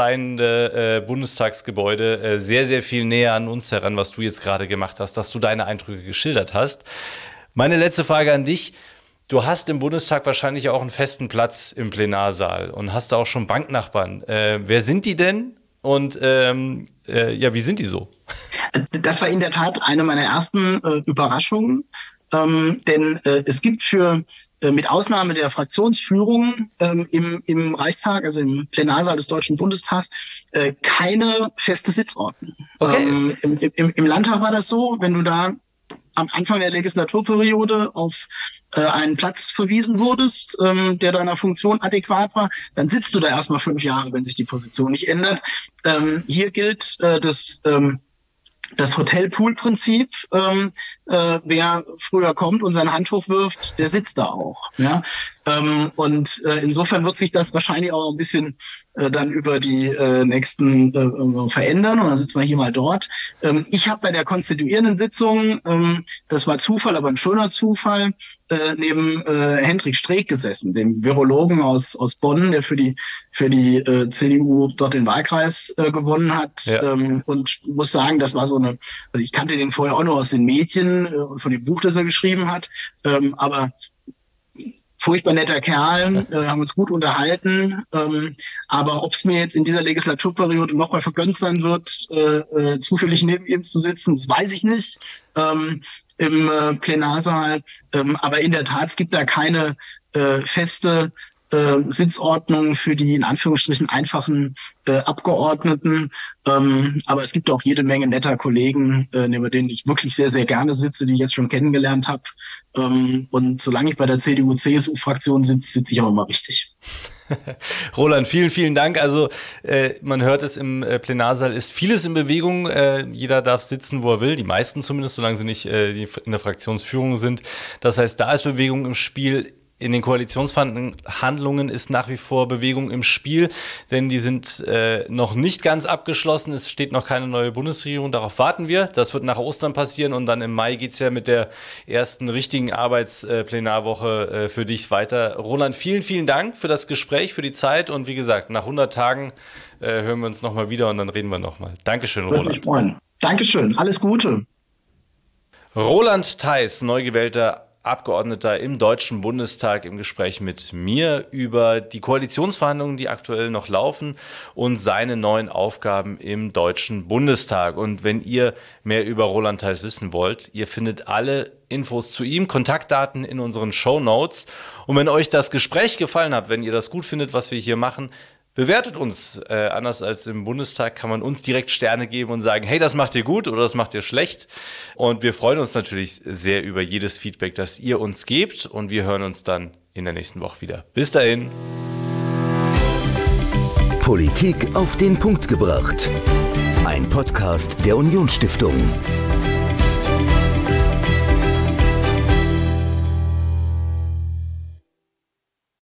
seiende äh, Bundestagsgebäude äh, sehr, sehr viel näher an uns heran, was du jetzt gerade gemacht hast, dass du deine Eindrücke geschildert hast. Meine letzte Frage an dich. Du hast im Bundestag wahrscheinlich auch einen festen Platz im Plenarsaal und hast da auch schon Banknachbarn. Äh, wer sind die denn und ähm, äh, ja, wie sind die so? Das war in der Tat eine meiner ersten äh, Überraschungen, ähm, denn äh, es gibt für äh, mit Ausnahme der Fraktionsführung ähm, im, im Reichstag, also im Plenarsaal des Deutschen Bundestags, äh, keine feste Sitzordnung. Okay. Ähm, im, im, Im Landtag war das so, wenn du da am Anfang der Legislaturperiode auf äh, einen Platz verwiesen wurdest, ähm, der deiner Funktion adäquat war, dann sitzt du da erstmal fünf Jahre, wenn sich die Position nicht ändert. Ähm, hier gilt äh, das ähm, das Hotel-Pool-Prinzip. Ähm, äh, wer früher kommt und sein Handtuch wirft, der sitzt da auch. Ja? Ähm, und äh, insofern wird sich das wahrscheinlich auch ein bisschen äh, dann über die äh, nächsten äh, verändern. Und dann sitzt man hier mal dort. Ähm, ich habe bei der konstituierenden Sitzung, ähm, das war Zufall, aber ein schöner Zufall, äh, neben äh, Hendrik Streeck gesessen, dem Virologen aus aus Bonn, der für die für die äh, C D U dort den Wahlkreis äh, gewonnen hat. Ja. Ähm, und muss sagen, das war so eine, also ich kannte den vorher auch nur aus den Medien äh, und von dem Buch, das er geschrieben hat. Ähm, aber furchtbar netter Kerl, äh, haben uns gut unterhalten. Ähm, aber ob es mir jetzt in dieser Legislaturperiode nochmal vergönnt sein wird, äh, äh, zufällig neben ihm zu sitzen, das weiß ich nicht. Ähm, im äh, Plenarsaal. Ähm, aber in der Tat, es gibt da keine äh, feste äh, Sitzordnung für die in Anführungsstrichen einfachen äh, Abgeordneten. Ähm, aber es gibt auch jede Menge netter Kollegen, äh, neben denen ich wirklich sehr, sehr gerne sitze, die ich jetzt schon kennengelernt habe. Ähm, und solange ich bei der C D U C S U-Fraktion sitze, sitze ich auch immer richtig. Roland, vielen, vielen Dank. Also äh, man hört es im äh, Plenarsaal, ist vieles in Bewegung. Äh, jeder darf sitzen, wo er will, die meisten zumindest, solange sie nicht äh, die in der Fraktionsführung sind. Das heißt, da ist Bewegung im Spiel. In den Koalitionsverhandlungen ist nach wie vor Bewegung im Spiel, denn die sind äh, noch nicht ganz abgeschlossen. Es steht noch keine neue Bundesregierung, darauf warten wir. Das wird nach Ostern passieren und dann im Mai geht's ja mit der ersten richtigen Arbeitsplenarwoche äh, für dich weiter. Roland, vielen, vielen Dank für das Gespräch, für die Zeit und wie gesagt, nach hundert Tagen äh, hören wir uns nochmal wieder und dann reden wir nochmal. Dankeschön, Roland. Würde mich freuen. Dankeschön, alles Gute. Roland Theis, neu gewählter Abgeordneter im Deutschen Bundestag im Gespräch mit mir über die Koalitionsverhandlungen, die aktuell noch laufen und seine neuen Aufgaben im Deutschen Bundestag. Und wenn ihr mehr über Roland Theis wissen wollt, ihr findet alle Infos zu ihm, Kontaktdaten in unseren Shownotes. Und wenn euch das Gespräch gefallen hat, wenn ihr das gut findet, was wir hier machen, bewertet uns. Äh, anders als im Bundestag kann man uns direkt Sterne geben und sagen, hey, das macht ihr gut oder das macht ihr schlecht. Und wir freuen uns natürlich sehr über jedes Feedback, das ihr uns gebt. Und wir hören uns dann in der nächsten Woche wieder. Bis dahin. Politik auf den Punkt gebracht. Ein Podcast der Unionsstiftung.